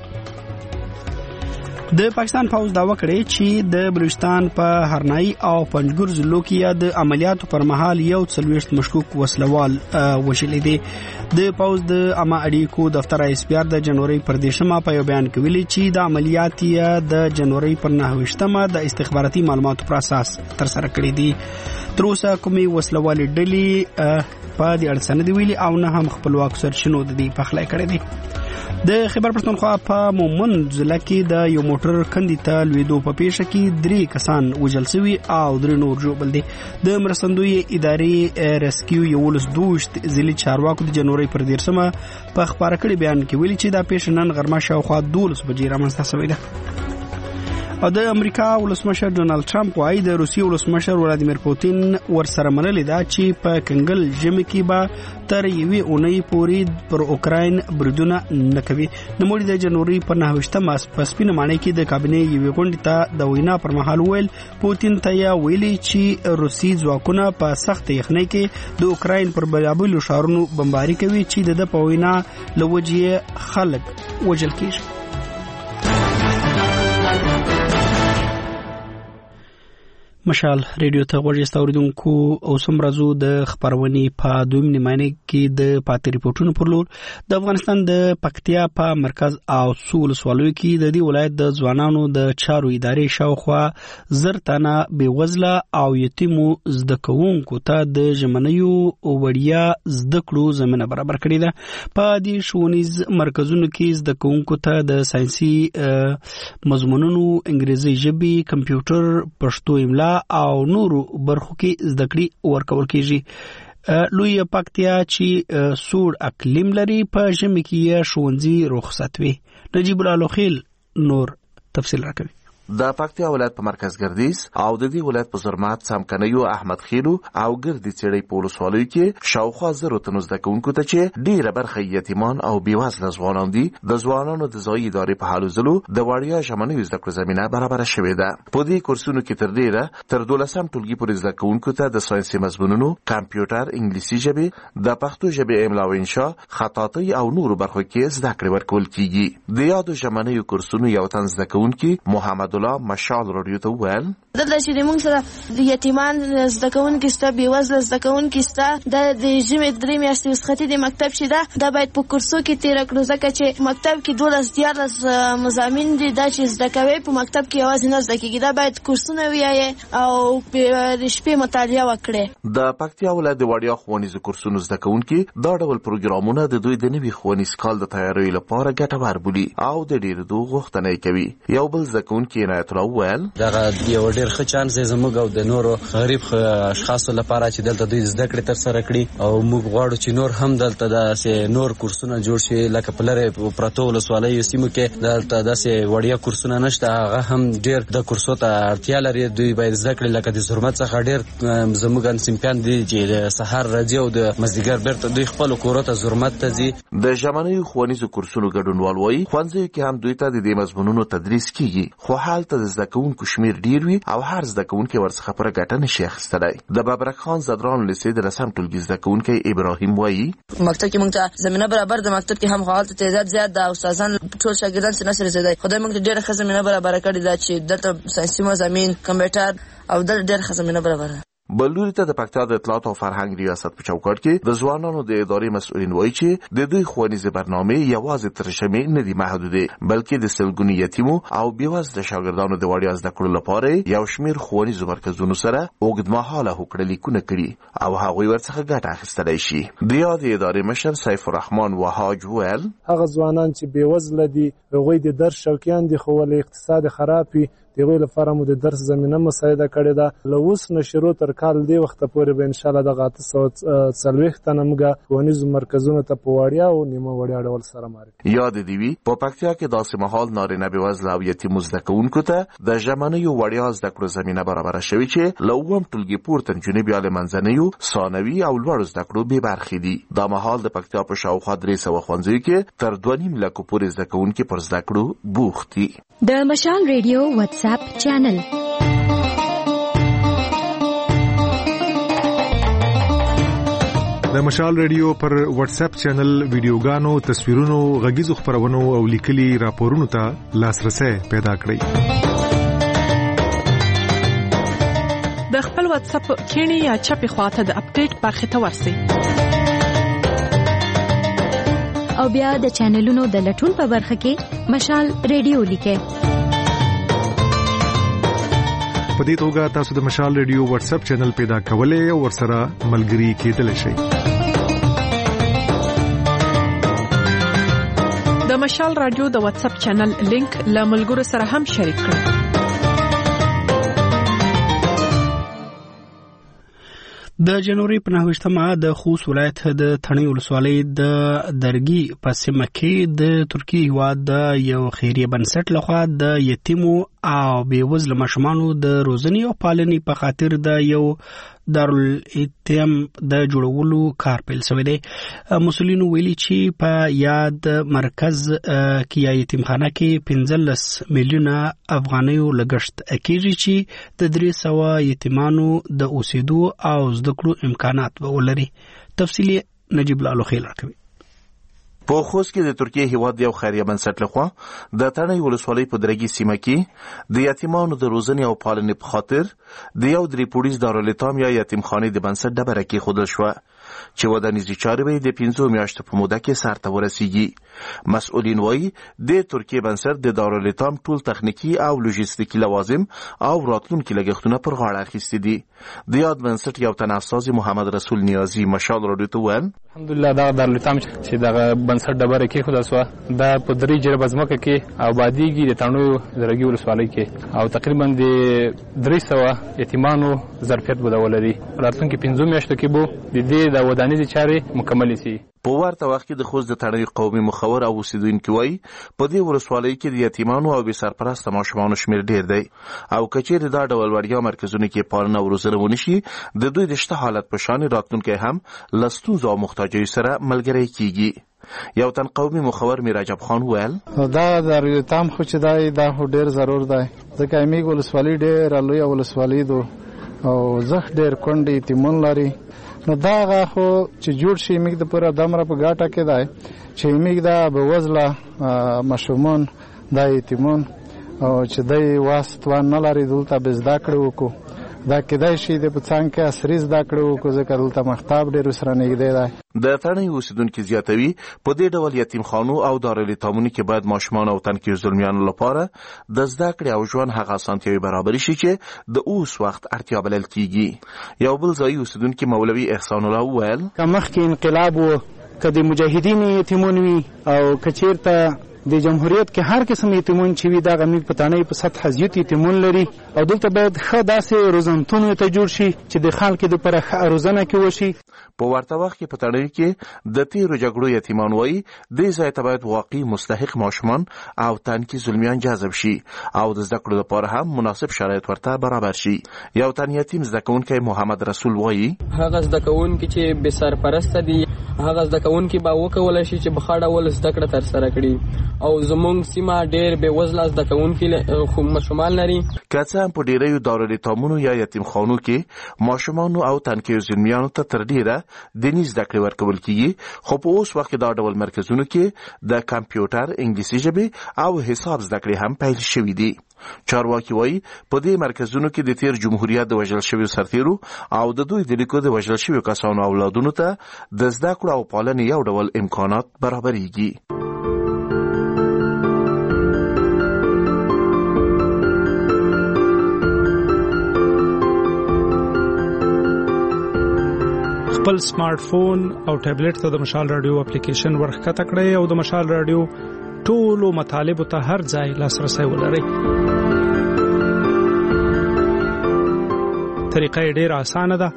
Speaker 1: د پاکستان فوج داوا کړی چې د بلوچستان په هرنائی او پنجګور ضلعو کې د عملیاتو پر مهال 41 مشکوک وسلوال وشلې دي. د فوج د عامه اړیکو دفتر ایس پی آر د جنوري پر 10 په یو بیان کې ویلي چې د عملیات د جنوري پر 9 د استخباراتي معلوماتو پر اساس تر سره کړې دي. تر اوسه کومي وسلوال ډلې په دې اړه سند ویلي او نه هم خپلواک سرچینو د دې پخلای کړې دي. د خیبر پښتونخوا په مومند ضلع کې د یو موټر کندې ته لویدو په پیښه کې 3 کسان وژل شوي او 3 نور ژوبل دي. د مرستندوی ادارې ریسکیو 12 ضلعي چارواکو د جنوري پر 10 په خبره کړي بیان کې ویلي چې دا پیښه نن غرمه شاوخوا 12 بجې رامنځته شوې ده. او د امریکا ولسمشر ډونالد ټرمپ وايي د روسیې ولسمشر ولادیمیر پوتین ورسره منلې ده چې په کنګل ژمي کې به تر یوې اونۍ پورې پر اوکراین بریدونه نه کوي. نوموړي د جنوري پر 9 په سپینه ماڼۍ کې د کابینې یوې غونډې ته د وینا پر مهال ویل پوتین ته یې ویلي چې روسي ځواکونه په سخت یخنۍ کې د اوکراین پر بلابلو ښارونو بمباري کوي چې د په وینا له وجې خلک وژل کیږي. مشال ریډیو ته ورجسته اوریدونکو او سمرازو د خبرونې په دویم نیمه کې د پاتې ریپورتونو پر لور د افغانستان د پکتیا په مرکز او سول سوالوي کې د دې ولایت د ځوانانو د چارو ادارې شاوخوا زرتانه بیوزله او یتیمو زده کوونکو ته د ژمنیو وړیا زده کړو زمینه برابر کړې ده. په دې ښوونیز مرکزونو کې زده کوونکو ته د ساينسي مضمونونو انګریزي ژبه، کمپیوټر، پښتو املا او نورو برخو کې زده کړې ورکول کیږي. لوی پکتیا چې سوړ اقلیم لري په ژمي کې ښوونځي رخصت وي. نجیب الله خیل نور تفصیل راکوي.
Speaker 17: د پکتیا ولایت په مرکز ګردیز او د دې ولایت په زرمات سمکنیو احمد خیلو او ګردی چړې په ولسوالۍ کې شاوخوا 0 تنو زده کوونکو ته چې ډیره برخه یتیمان او بیوزله ځوانان دي د ځوانانو د ځای ادارې په حالو زلو د وړیا ژمنیو زده کړو زمينه برابر شوې ده. په دې کورسونو کې تر ډیره تر 12 ټولګي پورې زده کوونکو ته د ساينسي مضمونونو، کمپیوټر، انګلیسي ژبه، د پښتو ژبه املا او انشاء، خطاطي او نورو برخو کې زده کړې ورکول کیږي. د یادو ژمنیو کورسونو یو تن زده کوونکی محمد الله مشال رادیو ته وویل
Speaker 18: دلته چې موږ سره یتیمان زده کوونکي سته بېوزله زده کوونکي سته د ژمي 3 میاشتې رخصتي د مکتب چې دا باید په کورسو کې تېره کړو ځکه چې مکتب کې 12 مضامین دي دا چې زده کوي په مکتب کې یوازې نه زده کېږي دا باید کورسونه ویایي او د شپې مطالعه وکړي.
Speaker 17: د پکتیا ولایت د وړیا ښوونیزو کورسونو زده کوونکي دا ډول پروګرامونه د دوی د نوي ښوونیز کال د تیاری لپاره ګټور بولي او د ډېرېدو غوښتنه کوي. یو بل زده کوونکی عنایت الله وویل
Speaker 19: دغه یو ډېر ښه چانس دی زموږ او د نورو غریب اشخاصو لپاره چې دلته دوی زده کړې ترسره کړي او موږ غواړو چې نور هم دلته داسې نور کورسونه جوړ شي لکه په لرې پرتو ولسوالیو سیمو کې دلته داسې وړیا کورسونه نشته هغه هم ډېر د کورسو ته اړتیا لري دوی باید زده کړي لکه د زرمت څخه ډېر زموږ سیمپیان دي چې سهار راځي او د مازدیګر بیرته دوی خپلو کورو ته زرمت ته ځي.
Speaker 17: د ژمنیو ښوونیزو کورسونو ګډونوال وایي ښوونځیو کې هم دوی ته د دې مضمونونو تدریس کیږي خو هلته د زده کوونکو شمیر ډیر وي او هر زده کوونکی ورڅخه پوره ګټه نشي اخیستلی. د ببرک خان زدران لیسې د رسم ټولګي زده کوونکی ابراهیم وایي
Speaker 20: مکتب کې موږ ته زمینه برابر د مکتب کې هم حالت تعداد زیات د استادان ټول شاګردان څخه نشي رسیدای خدای موږ ته ډیره ښه زمینه برابر کړې ده چې دلته ساینسي مضامین کمپیوټر او ډیره ښه زمینه برابر
Speaker 17: بلوري ته د پکتیا د اطلاعات او فرهنګ ریاست په چوکاټ کې د ځوانانو د ادارې مسؤلین وایي چې د دوی ښوونیزې برنامې یوازې تر ژمي نه دي محدودې بلکې د سلګونو یتیمو او بېوزله شاګردانو د وړیا زده کړو لپاره یو شمېر ښوونیزو مرکزونو سره اوږدمهاله هوکړه لیکونه کړي او هغوی ورڅخه ګټه اخیستلی شي. د یادې ادارې مشر سیف الرحمن وهاج وویل
Speaker 21: هغه ځوانان چې بېوزله دي هغوی د درس شوقیان دي خو ولې اقتصاد خراب وي دغه لپاره مو د درس زمينه مساعده کړې ده لوس نشرو تر کال دی وخت پورې به ان شاء الله د 340 تنمګه ښوونیز مرکزونو ته په وړیا او نیمه وړیا ډول سره ماري.
Speaker 17: یاد دی وی په پکتیا کې داسې مهال نارینه بېوزله او یتیم زده کوونکو ته د ژمنیو وړیا زده کړو زمينه برابر شوې چې لوم ټولګي پورته جنوبي ال منځنیو ثانوي او لوړ زده کړو به برخې دي. دا مهال د پکتیا په شاوخوا 300 ښوونځیو کې تر 2.5 لک پورې زده کوونکي پر زده کړو بوخت دي.
Speaker 16: د مشال ریډیو واتساپ چینل
Speaker 22: د مشال ریډیو پر واتس اپ چینل ویډیوګانو تصویرونو غږیزو خبرونو او لیکلي راپورونو ته لاسرسي پیدا کړئ.
Speaker 23: د خپل واتس اپ کینی یا چپی خواته د اپډیټ برخه ته ورسئ
Speaker 16: او بیا د چینلونو د لټون په برخه کې مشال ریډیو لیکئ.
Speaker 22: په دې توګه تاسو د مشال ریډیو واتس اپ چینل پیدا کولای او ورسره ملګري کېدلی شئ.
Speaker 23: د مشال رادیو د واتس اپ چینل لینک له ملګرو سره هم شریک کړئ.
Speaker 1: د جنوري په 9مه د خوست ولایت د تڼۍ ولسوالۍ د درګي په سیمه کې د ترکیې هیواد د یو خیریه بنسټ لخوا د یتیمو او بېوزله ماشومانو د روزنې او پالنې په خاطر د یو دارالایتام د جوړولو کار پیل شوی دی. مسؤلینو ویلي چې په یاد مرکز کې یا یتیمخانه کې 15 میلیونه افغانیو لګښت کیږي چې د 300 یتیمانو د اوسېدو او زده کړو امکانات ولري. تفصیلی نجیب الله لوخیل راکوي.
Speaker 17: په خوست کې د ترکیې هیواد یو خیریه بنسټ لخوا د تڼۍ ولسوالۍ په درګي سیمه کې د یتیمانو د روزنې او پالنې په خاطر د یو درې پوړیز دارالایتام یا یتیمخانې د بنسټ ډبره کېښودل شوه چې ودانیزې چارې به د 15 میاشتو په موده کې سرته ورسیږي. مسؤلین وایي د ترکیې بنسټ د دارالایتام ټول تخنیکي او لوژیستیکي لوازم او راتلونکي لګښتونه پر غاړه اخیستي دي. د یاد بنسټ یو تن استازي محمد رسول نیازي مشال راډیو ته وویل
Speaker 24: الحمدلله دا دارالایتام چې دغه بنسټ ډبره کېښودل شوه دا په 3 جربه ځمکه کې آبادیږي د تڼیو درګي ولسوالۍ کې او تقریبا د 300 یتیمانو ظرفیت به ولري. راتلونکي 15 میاشتو کې به د دې د ودانیزې چارې مکمل شي.
Speaker 17: په ورته وخت کې د خوست د تڼیو قومي مخور او اوسیدونکي وایي په دې ولسوالۍ کې د یتیمانو او بې سرپرسته ماشومانو شمېر ډېر دی او که چیرې دا ډول وړیا مرکزونو کې پالنه او روزنه ونه شي د دوی د شته حالت په شان راتلونکی هم له ستونزو او محتاجیو سره ملګری کیږي. یو تن قومي مخور میراجب خان ویل
Speaker 25: دا دارالایتام خو چې دا ډېر ضرور دی ځکه میګ ولسوالۍ ډېره لویه ولسوالۍ ده او زښت ډېر کونډې یتیمان لري نو دا خو چې جوړ شي میګ د پوره دمره په ګاټه کې دی چې میګ دا بېوزله ماشومان دا یتیمان او چې دی واسط نه لري دلته به زده کړې وکړو. دا کېدای شي د په څنګ کې عصري زده کړې وکړو ځکه دلته مکتب ډېر سره نږدې دی.
Speaker 17: د تڼۍ اوسیدونکي زیاتوي په دې ډول یتیمخانو او دارالایتامونو کې باید ماشومان او تنکي زلمیانو لپاره د زده کړې او ژوند هغه اسانتیاوې برابرې شي چې د اوس وخت اړتیا بلل کېږي. یو بل ځایي اوسیدونکي مولوي احسان الله وویل
Speaker 2: که مخکې انقلاب و که د مجاهدینو یتیمون وي او که چېرته د جمهوریت کې هر قسم یتیمون چې وي دغه موږ په تڼۍ په سطح زیات یتیمون لري او دلته باید ښه داسې روزنتونو ته جوړ شي چې د خلکو دپاره ښه روزنه کې وشي.
Speaker 17: په ورته وخت کې په تڼۍ کې د تیرو جګړو یتیمان وایي دې ځای ته باید واقعي مستحق ماشومان او تنکي زلمیان جذب شي او د زده کړو لپاره هم مناسب شرایط ورته برابر شي. یو تن یتیم زده کوونکی محمد رسول وایي
Speaker 3: هغه زده کوونکي چې بې سرپرسته دي هغه زده کوونکي به وکولی شي چې په ښه ډول زده کړه ترسره کړي او زموږ سیمه ډېر بې وزله زده کوونکي ماشومان لري.
Speaker 17: که څه هم په ډېریو دارالایتامونو یا یتیمخانو کې ماشومانو او تنکیو زلمیانو ته تر ډېره دیني زده کړې ورکول کېږي، خو په اوس وخت کې دا ډول مرکزونو کې د کمپیوټر، انګلیسي ژبې او حساب زده کړې هم پیل شوي دي. چارواکي وایي په دې مرکزونو کې د تیر جمهوریت د وژل شویو سرتیرو او د دوی د لیکو د وژل شویو کسانو اولادونو ته د زده کړو او پالنې یو ډول امکانات برابرېږي.
Speaker 1: خپل سمارټ فون او ټابلیټ ته د مشال رادیو اپلیکیشن ورښکته کړئ او د مشال رادیو ټولو مطالبو ته هر ځای لاسرسی ولرئ. طریقه یې ډېره اسانه ده.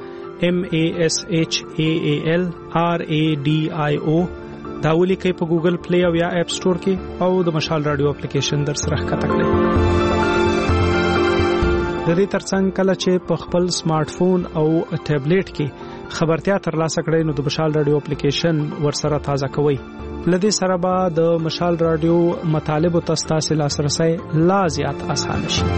Speaker 1: MASHAALRADIO دا ولیکئ په ګوګل پلی او یا اپ سټور کې او د مشال رادیو اپلیکیشن در سره ښکته کړئ. د دې ترڅنګ کله چې په خپل سمارټ فون او ټابلیټ کې خبرتیا ترلاسه کړئ نو د مشال رادیو اپلیکیشن ورسره تازه کوئ. لدې سره به د مشال رادیو مطالبو ته ستاسو لاسرسی لا زیات اسانه شي.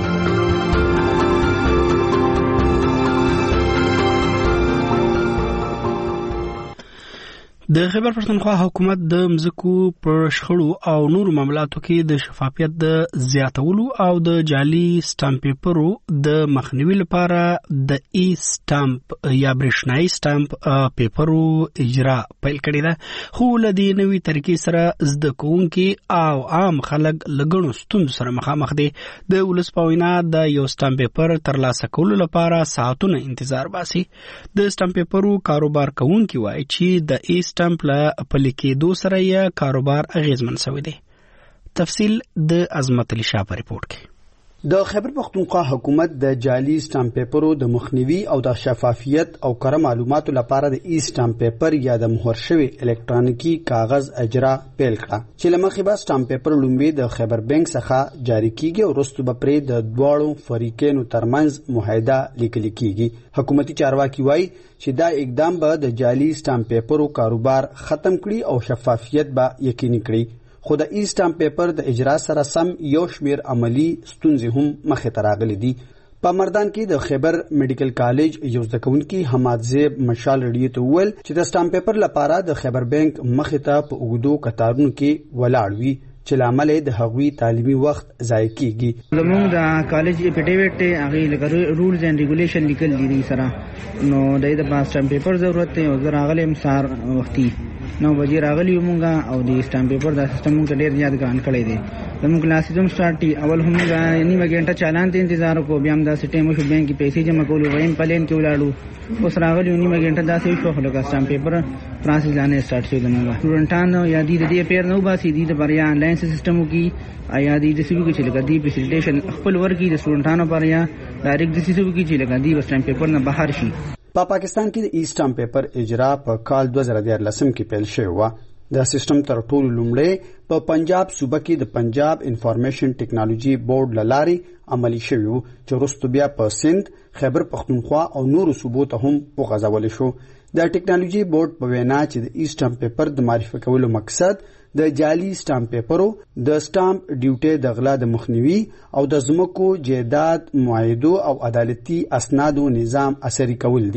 Speaker 1: د خیبر پښتونخوا حکومت د مزکو پر شخړو او نور معاملاتو کې د شفافیت د زیاتولو او د جعلي سټامپ پیپرو د مخنیوي لپاره د ای سټامپ یا برېښنایي سټامپ پیپرو اجرا پیل کړې ده. خو له دې نوې طریقې سره زده کوونکي او عام خلک له ګڼو ستونزو سره مخامخ دي. د ولس په وینا د یو سټامپ پیپر ترلاسه کولو لپاره ساعتونه انتظار باسي. د سټامپ پیپرو کاروبار کوونکي وایي چې د ای سټامپ له پلي کېدو سره یې کاروبار اغیزمن شوی دی. تفصیل د عظمت علي شاه په ریپورت کې.
Speaker 5: د خیبر پښتونخوا حکومت د جعلي سټامپ پیپرو د مخنیوي او د شفافیت او کره معلوماتو لپاره د ای سټامپ پیپر یا د مهر شوی الکترونیکی کاغذ اجرا پیل کړه چې لمخې به سټامپ پیپر لومبي د خیبر بانک څخه جاری کیږي او وروسته به پرې د دواړو فریقینو ترمنځ معاهده لیکل کیږي. حکومتي چارواکي وایي چې دا اقدام به د جعلي سټامپ پیپرو کاروبار ختم کړي او شفافیت به یقیني کړي. خو د ای سټامپ پیپر د اجرا سره سم یو شمیر عملی ستونزې هم مخې ته راغلي دي. په مردان کې د خیبر میډیکل کالج یو زده کوونکي حماد زیب مشال رادیو ته وویل چې د سټامپ پیپر لپاره د خیبر بانک مخې ته په اوږدو کتارونو کې ولاړ وي چې لامل د هغوی تعلیمي وخت ضایع کیږي.
Speaker 7: زموږ د کالج اپیډیویټ هغه لکه رولز اینڈ ریګولیشن لیکل دي سره نو د دې په سټامپ پیپر ضرورت دی او زه راغلم سار وختي 9 بجې راغلی مونږه او د سټامپ پیپر د سیستم مونږ ډېر زیات ګران کړی دی. زموږ کلاسز هم سٹارټ اول هم نیمه غنټه چالان ته انتظار کو بیا هم د سټیم شو بانک کې پیسې جمع کولو وین پلین کې ولاړو اوس راغلی نیمه غنټه داسې شو خلک سټامپ پیپر پروسس لاندې سٹارټ شو دنه سټوډنټانو یا د دې پیر نو باسي د بریا آنلاین سیستمو کې آیا د دې سوي کې چې لګا دی فیسیلیټیشن خپل ورګي د سټوډنټانو پر یا ډایرکټ د سیستم کې چې لګا دی سټامپ پیپر نه بهر شي.
Speaker 5: په پاکستان کې د ای سټامپ پیپر اجرا په کال 2013 کې پیل شوی و. دا سیستم تر ټولو لومړی په پنجاب صوبه کې د پنجاب انفارمیشن ټیکنالوژي بورډ لاري عملی شوی و چې وروسته بیا په سند، خیبر پښتونخوا او نورو صوبو ته هم وغځول شو. د ټیکنالوژي بورډ په وینا چې د ای سټامپ پیپر د معرفي کولو مقصد د جعلي سټامپ پیپرو د سټامپ ډیوټي د غلا د مخنیوي او د ځمکو جیداد معاهدو او عدالتي اسنادو نظام اثري کول دي.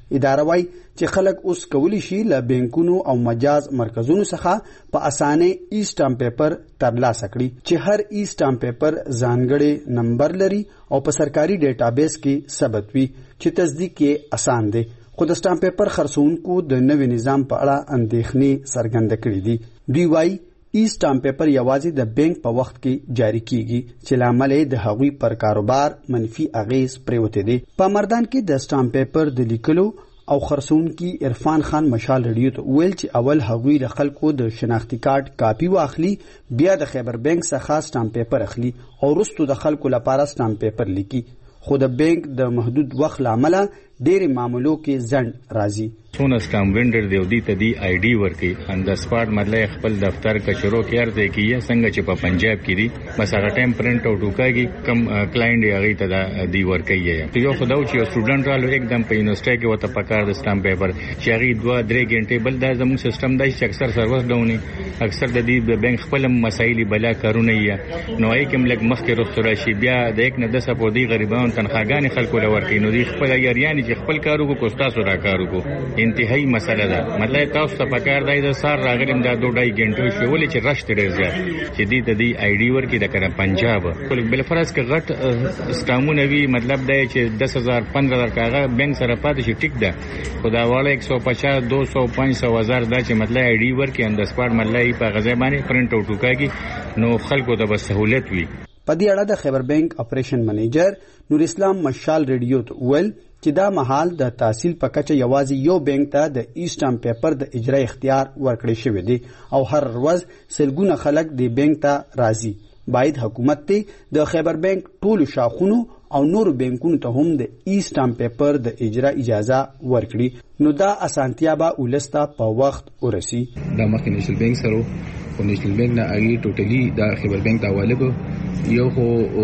Speaker 5: اداره وايي چې خلک اوس کولی شي له بانکونو او مجاز مرکزونو څخه په اسانه ای سټامپ پیپر ترلاسه کړي چې هر ای سټامپ پیپر ځانګړی نمبر لري او په سرکاري ډیټابیس کې ثبت وي چې تصدیق یې اسان دی. خو د سټامپ پیپر خرڅونکو د نوي نظام په اړه اندېښنې څرګنده کړې دي. دوی وايي ای سټامپ پیپر یوازې د بانک په وخت کې جاری کیږي چې لامل یې د هغوی پر کاروبار منفي اغیز پریوتی دی. په مردان کې د سټامپ پیپر د لیکلو او خرڅونکي عرفان خان مشال رادیو ته ویل چې اول هغوی له خلکو د شناختی کارت کاپي واخلي، بیا د خیبر بانک څخه سټامپ پیپر اخلي او وروسته د خلکو لپاره سټامپ پیپر لیکي. خو د بانک د محدود وخت لامل ډېرې معاملو کې ځنډ راځي.
Speaker 4: څونه سټامپ وینډر دی او دی ته دی آی ډي ورکي ان د سپاټ مطلب خپل دفتر کچرو کې ارته کیه څنګه چې په پنجاب کې دی بس هغه ټایم پرنٹ اوټ وکړي کم کلاینټ یې هغه ته دی ورکي ته یو خداو چې سټوډنټ رالو एकदम په یونیورسيټي کې وته پکار د سټامپ پیپر چې هغه 2-3 غنټې بل دا زموږ سیستم دی چې اکثر سروس ډاوني اکثر د دې بانک خپل مسایل بلا کارونه یې نو یې کوم لګ مخ کې رسول شي بیا د 1.10 په دی غریبانو تنخواګانې خلکو لورکې نو دی خپل یاريان چې خپل کارو کو کوستاسو را کارو کو انتهایی مسله ده. مطلب تاسو ته پکار دی د سار راغلم دا 2.5 غنټو شو ولې چې رشت ډیر زیات چې دې ته دی آی ډي ورکې د کنه پنجاب کول بل فرض کې غټ سټامونه وی مطلب دی چې 10,000 15,000 کاغه بانک سره پاتې شي ټیک ده خدا والا 150 200 500 هزار دا چې مطلب آی ډي ورکې اند سپاټ مطلب په غزه باندې پرنٹ اوټ وکړي نو خلکو ته به سہولت وي.
Speaker 5: په دې اړه د خیبر بانک اپریشن منیجر نور اسلام مشال ریډیو ته ویل چې دا مهال د تحصیل په کچه یوازې یو بانک ته د ای سټامپ پیپر د اجرا اختیار ورکړی شوی دی او هر ورځ سلګونه خلک د بانک ته راځي. باید حکومت ته د خیبر بانک ټولو شاخونو او نور بانکونو ته هم د ای سټامپ پیپر د اجرا اجازه ورکړي نو دا اسانتیا به ولسته په وخت ورسی.
Speaker 8: د مخکې نېشنل بانک سره او نېشنل بانک نه اګي ټوټلی د خیبر بانک د حواله یو خو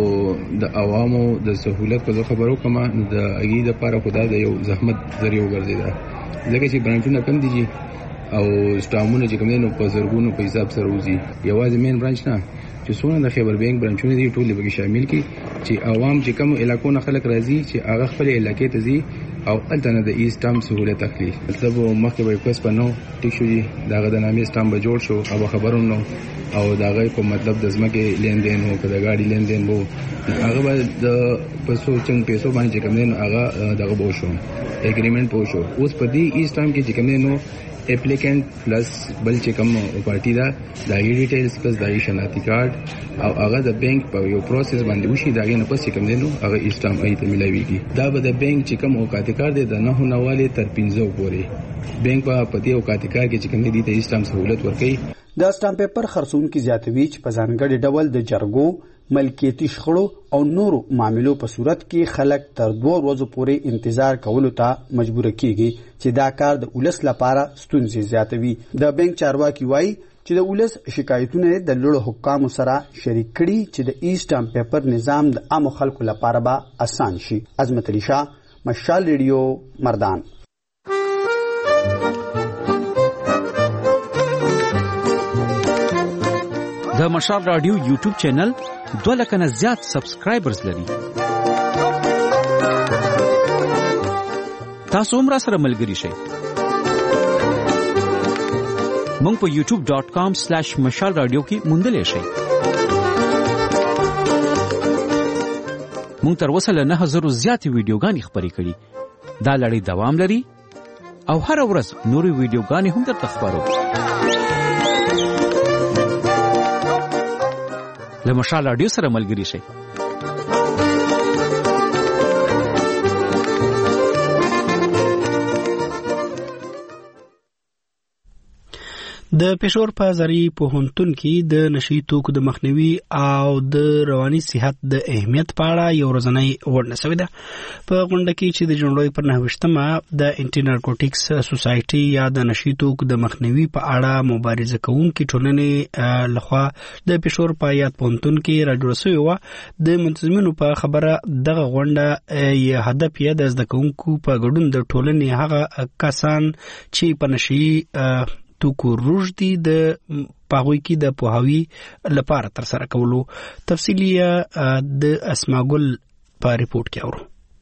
Speaker 8: د عوامو د سہولت په خبرو کما د اګي د لپاره خدای د یو زحمت ذریعہ وګرځیدا ځکه چې برانچونه کم دي او سټامونه چې کوم نو په زرګونو په حساب سره وځي یوازې مین برانچ نه چې څونه د خیبر بانک برانچونه دي ټول به شامل کی چې عوام چې کوم علاقو نه خلک راځي چې هغه خپل علاقې ته ځي او التنه د ای سټامپ سہولت اخلي. مطلب مخکې به کوس په نو ټیک شو دي داغه د نامې سټامپ به جوړ شو او خبرونه او داغه په مطلب د ځمکې لیندین وو کله گاډي لیندین وو هغه به د پیسو باندې کوم نه هغه دغه بو شو اګریمنت پوه شو. اوس په دې ای سټامپ کې کوم نو اپلیکانت پلس بل چې کوم پارټي دا د ډیټیلز پلس د شناختی کارت او هغه د بانک په یو پروسس باندې وشي دا غي نه پس کوم نو هغه ای سټامپ ایته ملایويږي. دا به د بانک چې کوم اوقات کار دی د نه نواله تر 15 پورې بانک په پتی اوقات کار کې چې کوم دي د ای سټامپ سہولت ورکړي.
Speaker 5: د سټامپ پیپر خرڅونکو زیاتوي چې په ځانګړي ډول د جرګو ملکیتي شخړو او نورو معاملو په صورت کې خلک تر 2 ورځې پورې انتظار کولو ته مجبور کیږي چې دا کار د ولس لپاره ستونزې زیاتوي. د بانک چارواکي وایي چې د ولس شکایتونه د لوړو حکامو سره شریک کړي چې د ای سټامپ پیپر نظام د عام خلکو لپاره به آسان شي. عظمت علي شاه، مشال ریډیو، مردان.
Speaker 10: د مشال رادیو یوټیوب چینل 2 لک نه زیات سبسکرایبرز لري. تاسو هم را سره ملګری شئ. مونږ په youtube.com/mashal radio کې موندلی شئ. مونږ تر اوسه له 9000 زیاتې ویډیوګانې خپرې کړي. دا لړۍ دوام لري او هر ورځ نورې ویډیوګانې هم درته خپروو. له مشال رادیو سره ملګری شئ.
Speaker 1: د پېښور په زری پوهنتون کې د نشي توکو د مخنیوي او د رواني صحت د اهمیت په اړه یو ورځنی غونډه شوې ده. په غونډه کې چې د جنوري پر 9مه د انټي نارکوټکس سوسایټي یا د نشي توکو د مخنیوي په اړه مبارزه کوونکې ټولنې لخوا د پېښور په یاد پوهنتون کې راجوړ شوې وه. د منتظمینو په خبره دغه غونډه هدف یې د زده کوونکو په ګډون د ټولنې هغه کسان چې په نشي توکو روج دي د پاغوي کې د پوهاوي لپاره تر سره کولو. تفصیلی د اسماګل په ریپورت کې اورو.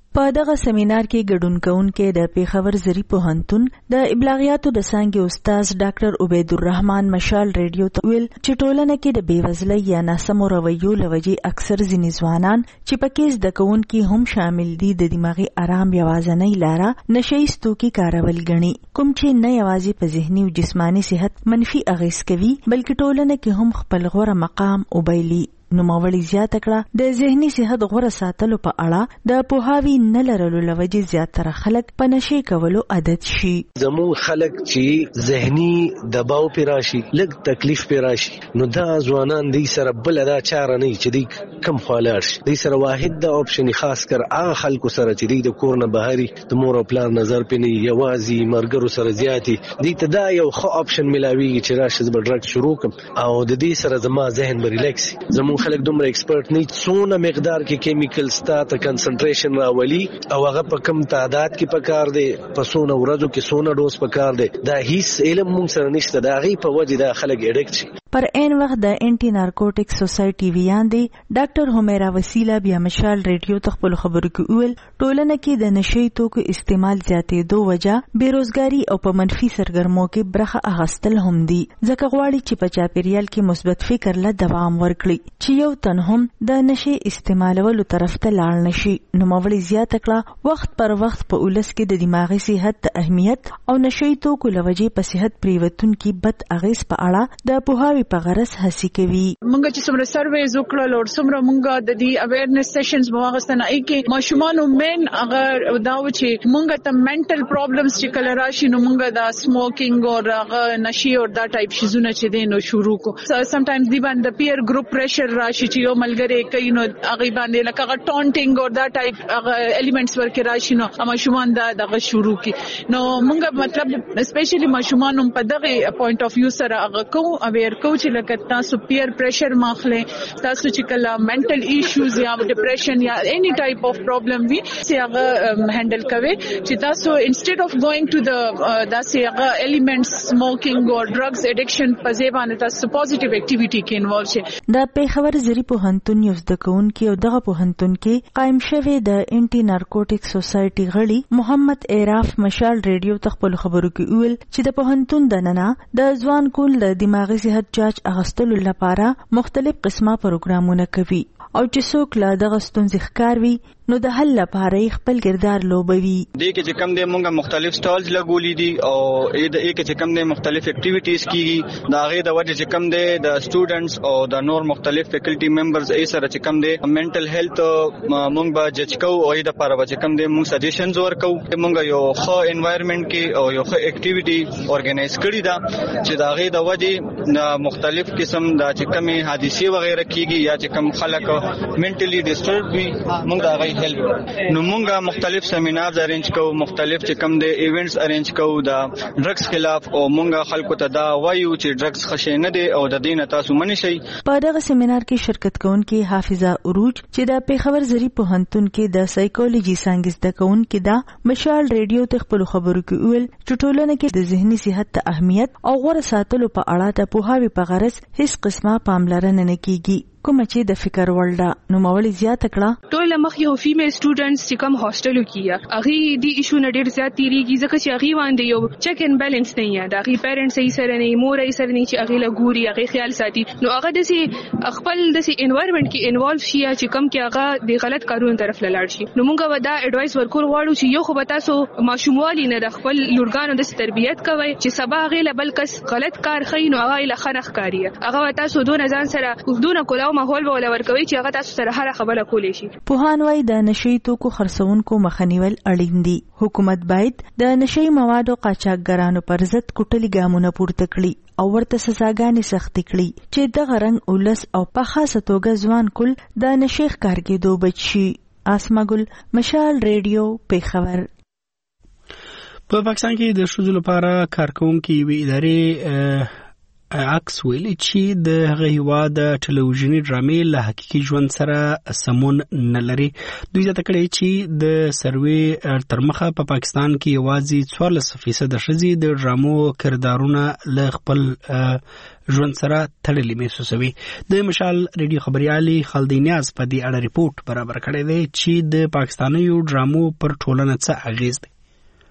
Speaker 9: په دغه سیمینار کې ګډون کوونکي د پیښور زری پوهنتون د ابلاغیاتو د څانګې استاد ډاکټر عبید الرحمن مشال ریډیو ته ویل چې ټولنه کې د بیوزلۍ یا ناسمو رویو لوجې اکثر ځینې ځوانان چې پکې زده کوونکي هم شامل دي د دماغي آرام یوازینۍ لاره نشه یي توکي کارول ګڼي، کوم چې نه یوازې په ذهني او جسماني صحت منفي اغېز کوي بلکې ټولنه کې هم خپل غوره مقام وبایلي. نوموړي زیاته کړه د ذهني صحت غوره ساتلو په اړه د پوهاوي نه لرلو لوجې زیاتره خلک په نشي کولو عادت شي.
Speaker 11: زموږ خلک چې ذهني دباو پې راشي، لږ تکلیف پې راشي، نو دا ځوانان دی سره بله دا چاره نه چې دی کم خوا لاړ شي. دی سره واحد دا اپشن خاص کر هغه خلکو سره چې دی د کور نه بهري د مور او پلار نظر پې نه یوازې مرګرو سره زیاتې دی ته دا یو ښه اپشن ملاویږي چې راشي زه به ډرګ شروع کړم او د دې سره زما ذهن به ریلیکس شي. زموږ خلک دومره ایکسپرت نه څونه مقدار کې کیمیکلز ته کنسنټریشن راولي او هغه په کم تعداد کې پکار دی، په څونه ورځو کې څونه ډوز پکار دی، دا هیڅ علم مونږ سره نشته. دا غي په وجه دا خلک اډکټ شي.
Speaker 9: پر این وخت د انټي نارکوټیک سوسایټي ویاندې ډاکټر همیرا وسیله بیا مشال ریډیو ته خپل خبرو کې ویل ټولنه کې د نشي توکو استعمال زیاتېدو وجه بیروزګاری او په منفي سرګرمو کې برخه اخیستل هم دي، ځکه غواړي چې په چاپیریال کې مثبت فکر له دوام ورکړي چې یو تن هم د نشي استعمالولو طرف ته لاړ نشي. نوموړي زیاته کړه وخت پر وخت په ولس کې د دماغي صحت د اهمیت او نشي توکو لوجې په صحت پریوتون کې بد اغیز په اړه د پوهاوي په غرض هڅې کوي.
Speaker 12: مونږ چې څومره سرویز وکړل او څومره مونږ د دې اویرنس سیشنز مواغستنه ای کې ماشومان مین اگر دا و چې مونږ ته منټل پرابلمز چې کله راشي نو مونږ دا سموکینګ او هغه نشي او دا ټایپ شیزونه چې دینو شروع کو. سم ټایمز دی باندې پیر ګروپ پریشر راشي چې یو ملګری کوي نو هغه باندې لکه هغه ټونټینګ او دا ټایپ هغه الیمنټس ورکه راشي نو ماشومان دا دغه شروع کی. نو مونږ مطلب اسپیشلی ماشومان په دغه پوینټ اف ویو سره هغه کو اویر چې لکه تاسو پیر پریشر ماخلې، تاسو چې کله منټل ایشوز یا ډیپریشن یا اني ټایپ اف پرابلم وي چې هغه هندل کوي چې تاسو انسټډ اف ګوینګ ټو د داسې هغه الیمنټس سموکینګ او ډرګز اډکشن په ځای باندې تاسو پوزټیو اکټیویټي کې انوالو شئ.
Speaker 9: د پیښور زری پوهنتون یو زده کوونکی او دغه پوهنتون کې قائم شوی د انټي نارکوټیک سوسایټي غړي محمد اعراف مشال ریډیو ته خپل خبرو کې ویل چې د پوهنتون دننه د ځوان کول د دماغي صحت جاج اغستلو لپاره مختلف قسمه پروګرامونه کوي او چې څوک لا دغه ستونزې ښکار وي نو د حل لپاره خپل کردار لوبوي.
Speaker 13: دې کې چې کم دې مونږه مختلف سټالز لګولې دي او دې کې چې کم دې مختلف اکټیویټیز کیږي دا غي د وجه چې کم دې د سټوډنټس او د نور مختلف فیکلټي ممبرز ای سره چې کم دې منټل هیلث مونږ به جج کو او د لپاره چې کم دې مونږ سجیشنز ورکو. مونږ یو ښه انوایرنمنت کې او یو ښه اکټیویټي اورګنایز کړی دا چې دا غي د وجه مختلف قسم دا چې کم حادثه وغیرہ کیږي یا چې کم خلک منټلی ډیسټرب وي مونږ دا غي هیلپ نو مونږه مختلف سیمینارز ارینج کوو، مختلف چې کم د ایونټس ارینج کوو د ډرګز خلاف او مونږه خلکو ته دا وایو چې ډرګز خشه نه دي او د دینه تاسو منی شي.
Speaker 9: په دغه سیمینار کې شرکت کوونکي حافظه عروج چې د پیښور زری پوهنتون کې د سایکولوژي څانګې زده کوونکي دا مشال ریډیو ته خپل خبرو کې ویل چې ټولنه کې د ذهني صحت ته اهمیت او غوړه ساتلو په اړه د پوهاوي په غرض هیڅ قسمه پاملرنه نه کیږي. کوم چې د فکر ولډه نوموړي زیاته کړه
Speaker 14: ټول مخ یو فیمیل سټوډنټس چې کوم هاستلو کیه اغي دی ایشو نه ډیر زیات تیریږي ځکه چې اغي باندې یو چیک ان بیلانس نه یا د اغي پیرنټس یې سره نه مور یې سره نه چې اغي لا ګوري اغي خیال ساتي نو هغه د سي خپل د سي انوایرنمنت کې انوالو شي چې کوم کې هغه د غلط کارونو طرف لاړ شي. نو مونږه ودا اډوایس ورکول غواړو چې یو خو به تاسو ماشوموالي نه د خپل لورګانو د تربیت کوي چې سبا غي له بل کس غلط کار خي نو هغه له خنخ کاری هغه تاسو دون ځان سره دون کولاو ماحول ولا کوي چې هغه تاسو سره هر خبره کولې شي.
Speaker 9: پوهان وايي د نشي توکو خرڅونکو مخنیول اړین دي. حکومت باید د نشي موادو قاچاقګرانو پر ضد کوټلي ګامونه پورته کړي او ورته سزاګانې سختې کړي چې دغه رنګ اولس او په خاصه توګه ځوان کول د نشي ښکارګېدو بچ شي. آسما ګل، مشال ریډیو، پیښور.
Speaker 1: په پاکستان کې د ښځو لپاره کارکونکي یوې ادارې عکس ویلي چې د هغه هیواد ټلویزیوني ډرامې له حقیقي ژوند سره سمون نه لري. دوی زیاته کړې چې د سروې تر مخه په پاکستان کې یوازې 14% ښځې د ډرامو کردارونه له خپل ژوند سره تړلي محسوسوي. د مشال ریډیو خبريالي خالدی نیاز په دې اړه ریپورت برابر کړی دی چې د پاکستانیو ډرامو پر ټولنه څه اغیز دی.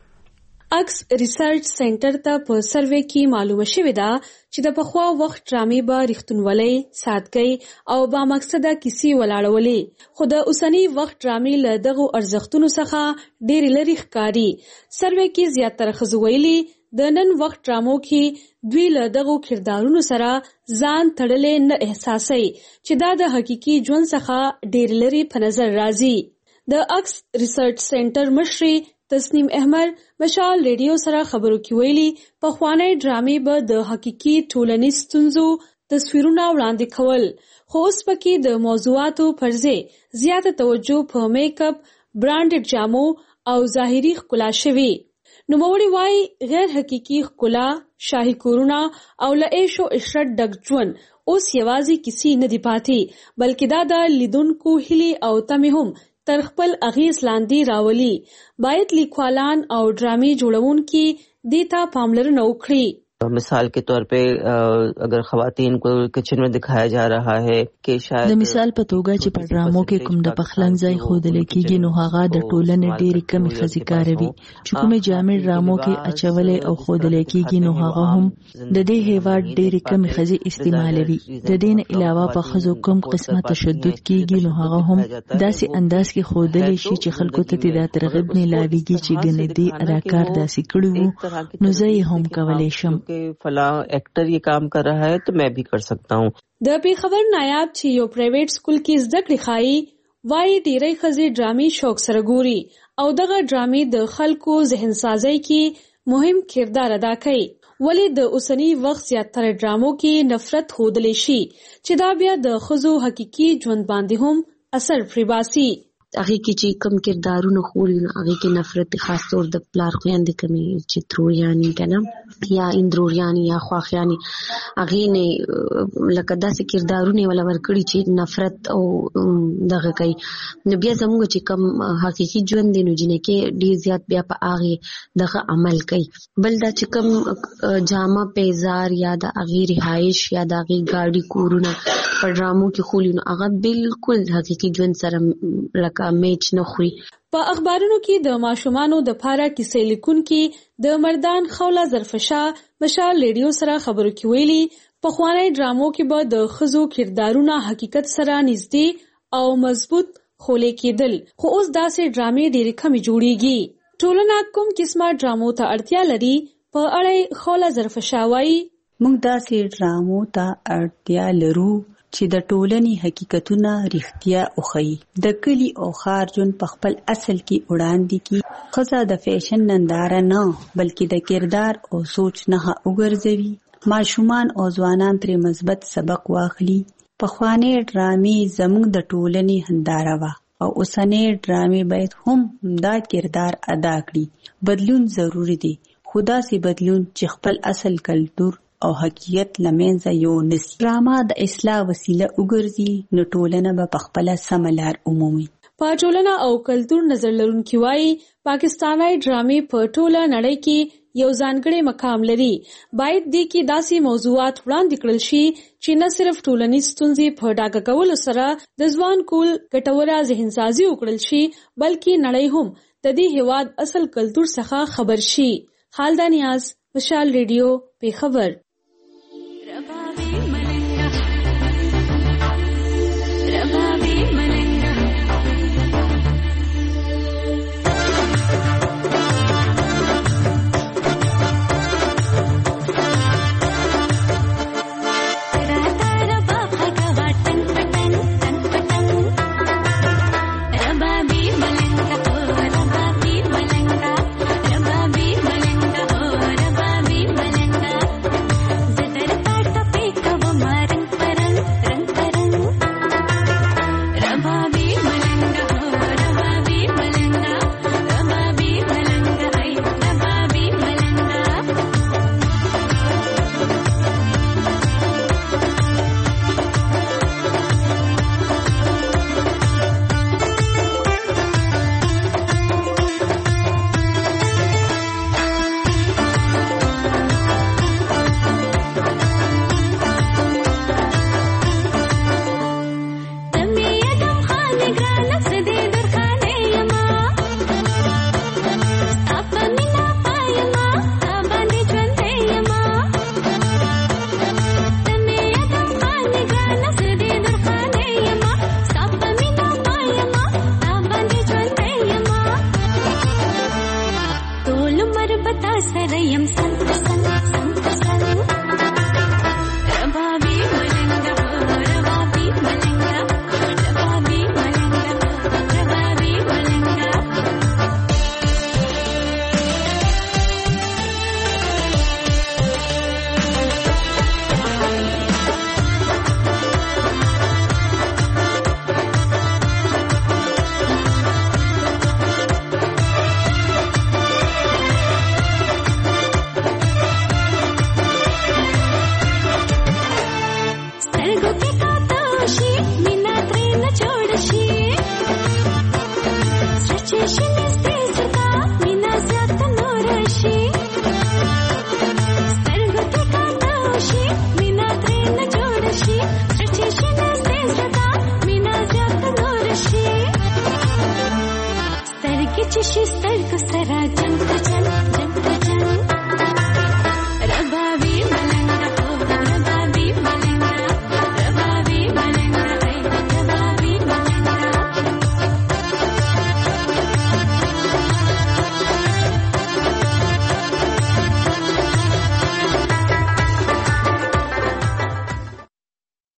Speaker 6: اکس ریسرچ سنټر ته په سروې کې معلومه شوې ده چې د پخوا وخت ډرامې به رښتونولۍ، سادګۍ او با مقصده کیسې ولاړولې، خو د اوسنی وخت ډرامې له دغو ارزښتونو څخه ډېرې لرې ښکاري. سروې کې زیاتره ښځو ویلي د نن وخت ډرامو کې دوی له دغو کردارونو سره ځان تړلې نه احساسوي چې دا د حقیقي ژوند څخه ډېر لرې په نظر راځي. د اکس ریسرچ سنټر مشري تسنیم احمد مشال ریډیو سره خبرو کې ویلي پخوانۍ ډرامې به د حقیقي ټولنیز ستونزو تصویرونه وړاندې کول، خو اوس پکې د موضوعاتو پر ځای زیاته توجه په میک اپ، برانډډ جامو او ظاهري ښکلا شوې. نوموړي وایي غیر حقیقي ښکلا، شاهي کورونه او له عیش و عشرت ډک ژوند اوس یوازې کیسې نه دي پاتې، بلکې دا د لیدونکو هیلې او تمې هم تر خپل اغیز لاندې راولي. باید لیکوالان او ډرامې جوړونکي دې ته پاملرنه وکړي.
Speaker 15: مثال के तौर पे अगर खवातीन को किचन में दिखाया जा रहा है कि शायद
Speaker 9: د مثال په توګه چې په ډرامو کې کوم د پخلنځ ځای ښودل کېږي نو هغه د ټولنې ډېرې کمې ښځې کاروي، چې کومې جامې ډرامو کې اچولې او ښودل کېږي نو هغه هم د دې هیواد ډېرې کمې ښځې استعمالوي. د دې نه علاوه په ښځو کوم قسمه تشدد کېږي نو هغه هم داسې انداز کې ښودل شي چې خلکو ته دا ترغیب میلاویږي چې ګنې دې اداکار داسې کړي وو نو زه یې هم کولی شم
Speaker 15: कि फलां एक्टर ये काम कर रहा है तो मैं भी कर सकता हूँ.
Speaker 6: د پیښور نایاب چې یو پرایویټ سکول کې زده کړې ښایي وایي ډېری ښځې ډرامې شوق سره ګوري او دغه ډرامې د خلکو ذهن سازۍ کې مهم کردار ادا کوي. ولې د اوسنی وخت زیاتره ډرامو کې نفرت ښودلی شي چې دا بیا د ښځو حقیقي ژوند باندې هم اثر پرې باسي.
Speaker 18: هغه کې چې کم کردارونه خوري نو هغه کې نفرت خاص طور د پلار خويندې کمی چې تروریانی کنه یا اندروریانی یا خواخیانی هغه نه لکه داسې کردارونه ولا ورکړي چې نفرت او دغه کوي. نو بیا زموږ چې کم حقيقي ژوند دی نو جنې کې ډیر زیات بیا په هغه دغه عمل کوي. بل دا چې کم جامه پیزار یا د هغه رهایش یا د هغه گاډي کورونه په ډرامو کې خولي نو هغه بالکل حقيقي ژوند سره میچ نه خوري.
Speaker 6: په اخبارونو کې د ماشومانو د پاره کیسې لیکونکي د مردان خوله ظرفشاه مشال ریډیو سره خبرو کې ویلي پخوانۍ ډرامو کې به د ښځو کردارونه حقیقت سره نږدې او مضبوط خولې کېدل، خو اوس داسې ډرامې ډېرې کمې جوړېږي. ټولنه کوم قسمه ډرامو ته اړتیا لري په اړه خوله ظرفشاه وایي
Speaker 19: موږ داسې ډرامو ته اړتیا لرو چې د ټولنې حقیقتونه رښتیا وښيي، د کلي او ښار ژوند په خپل اصل کې وړاندې کړي. ښځه د فیشن ننداره نه بلکې د کردار او سوچ نه وګرځوي. ماشومان او ځوانان ترې مثبت سبق واخلي. پخوانۍ ډرامې زموږ د ټولنې هنداره وه او اوسنۍ ډرامې باید هم دا کردار ادا کړي. بدلون ضروري دی، خو داسې بدلون چې خپل اصل کلتور او حقیقت لمنځه یو نسی. ډرامه د اصلاح وسیله وګرځي نو ټولنه به په خپله سمه لار ومومي.
Speaker 6: په ټولنه او کلتور نظر لرونکي وایي پاکستاني ډرامې په ټوله نړۍ کې یو ځانګړی مقام لري. باید دې کې داسې موضوعات وړاندې کړل شي چې نه صرف ټولنیز ستونزې په ډاګه کولو سره د ځوان کول ګټوره ذهنسازي وکړل شي بلکې نړۍ هم د دې هیواد اصل کلتور څخه خبر شي. خالده نیاز، مشال ریډیو، پیښور.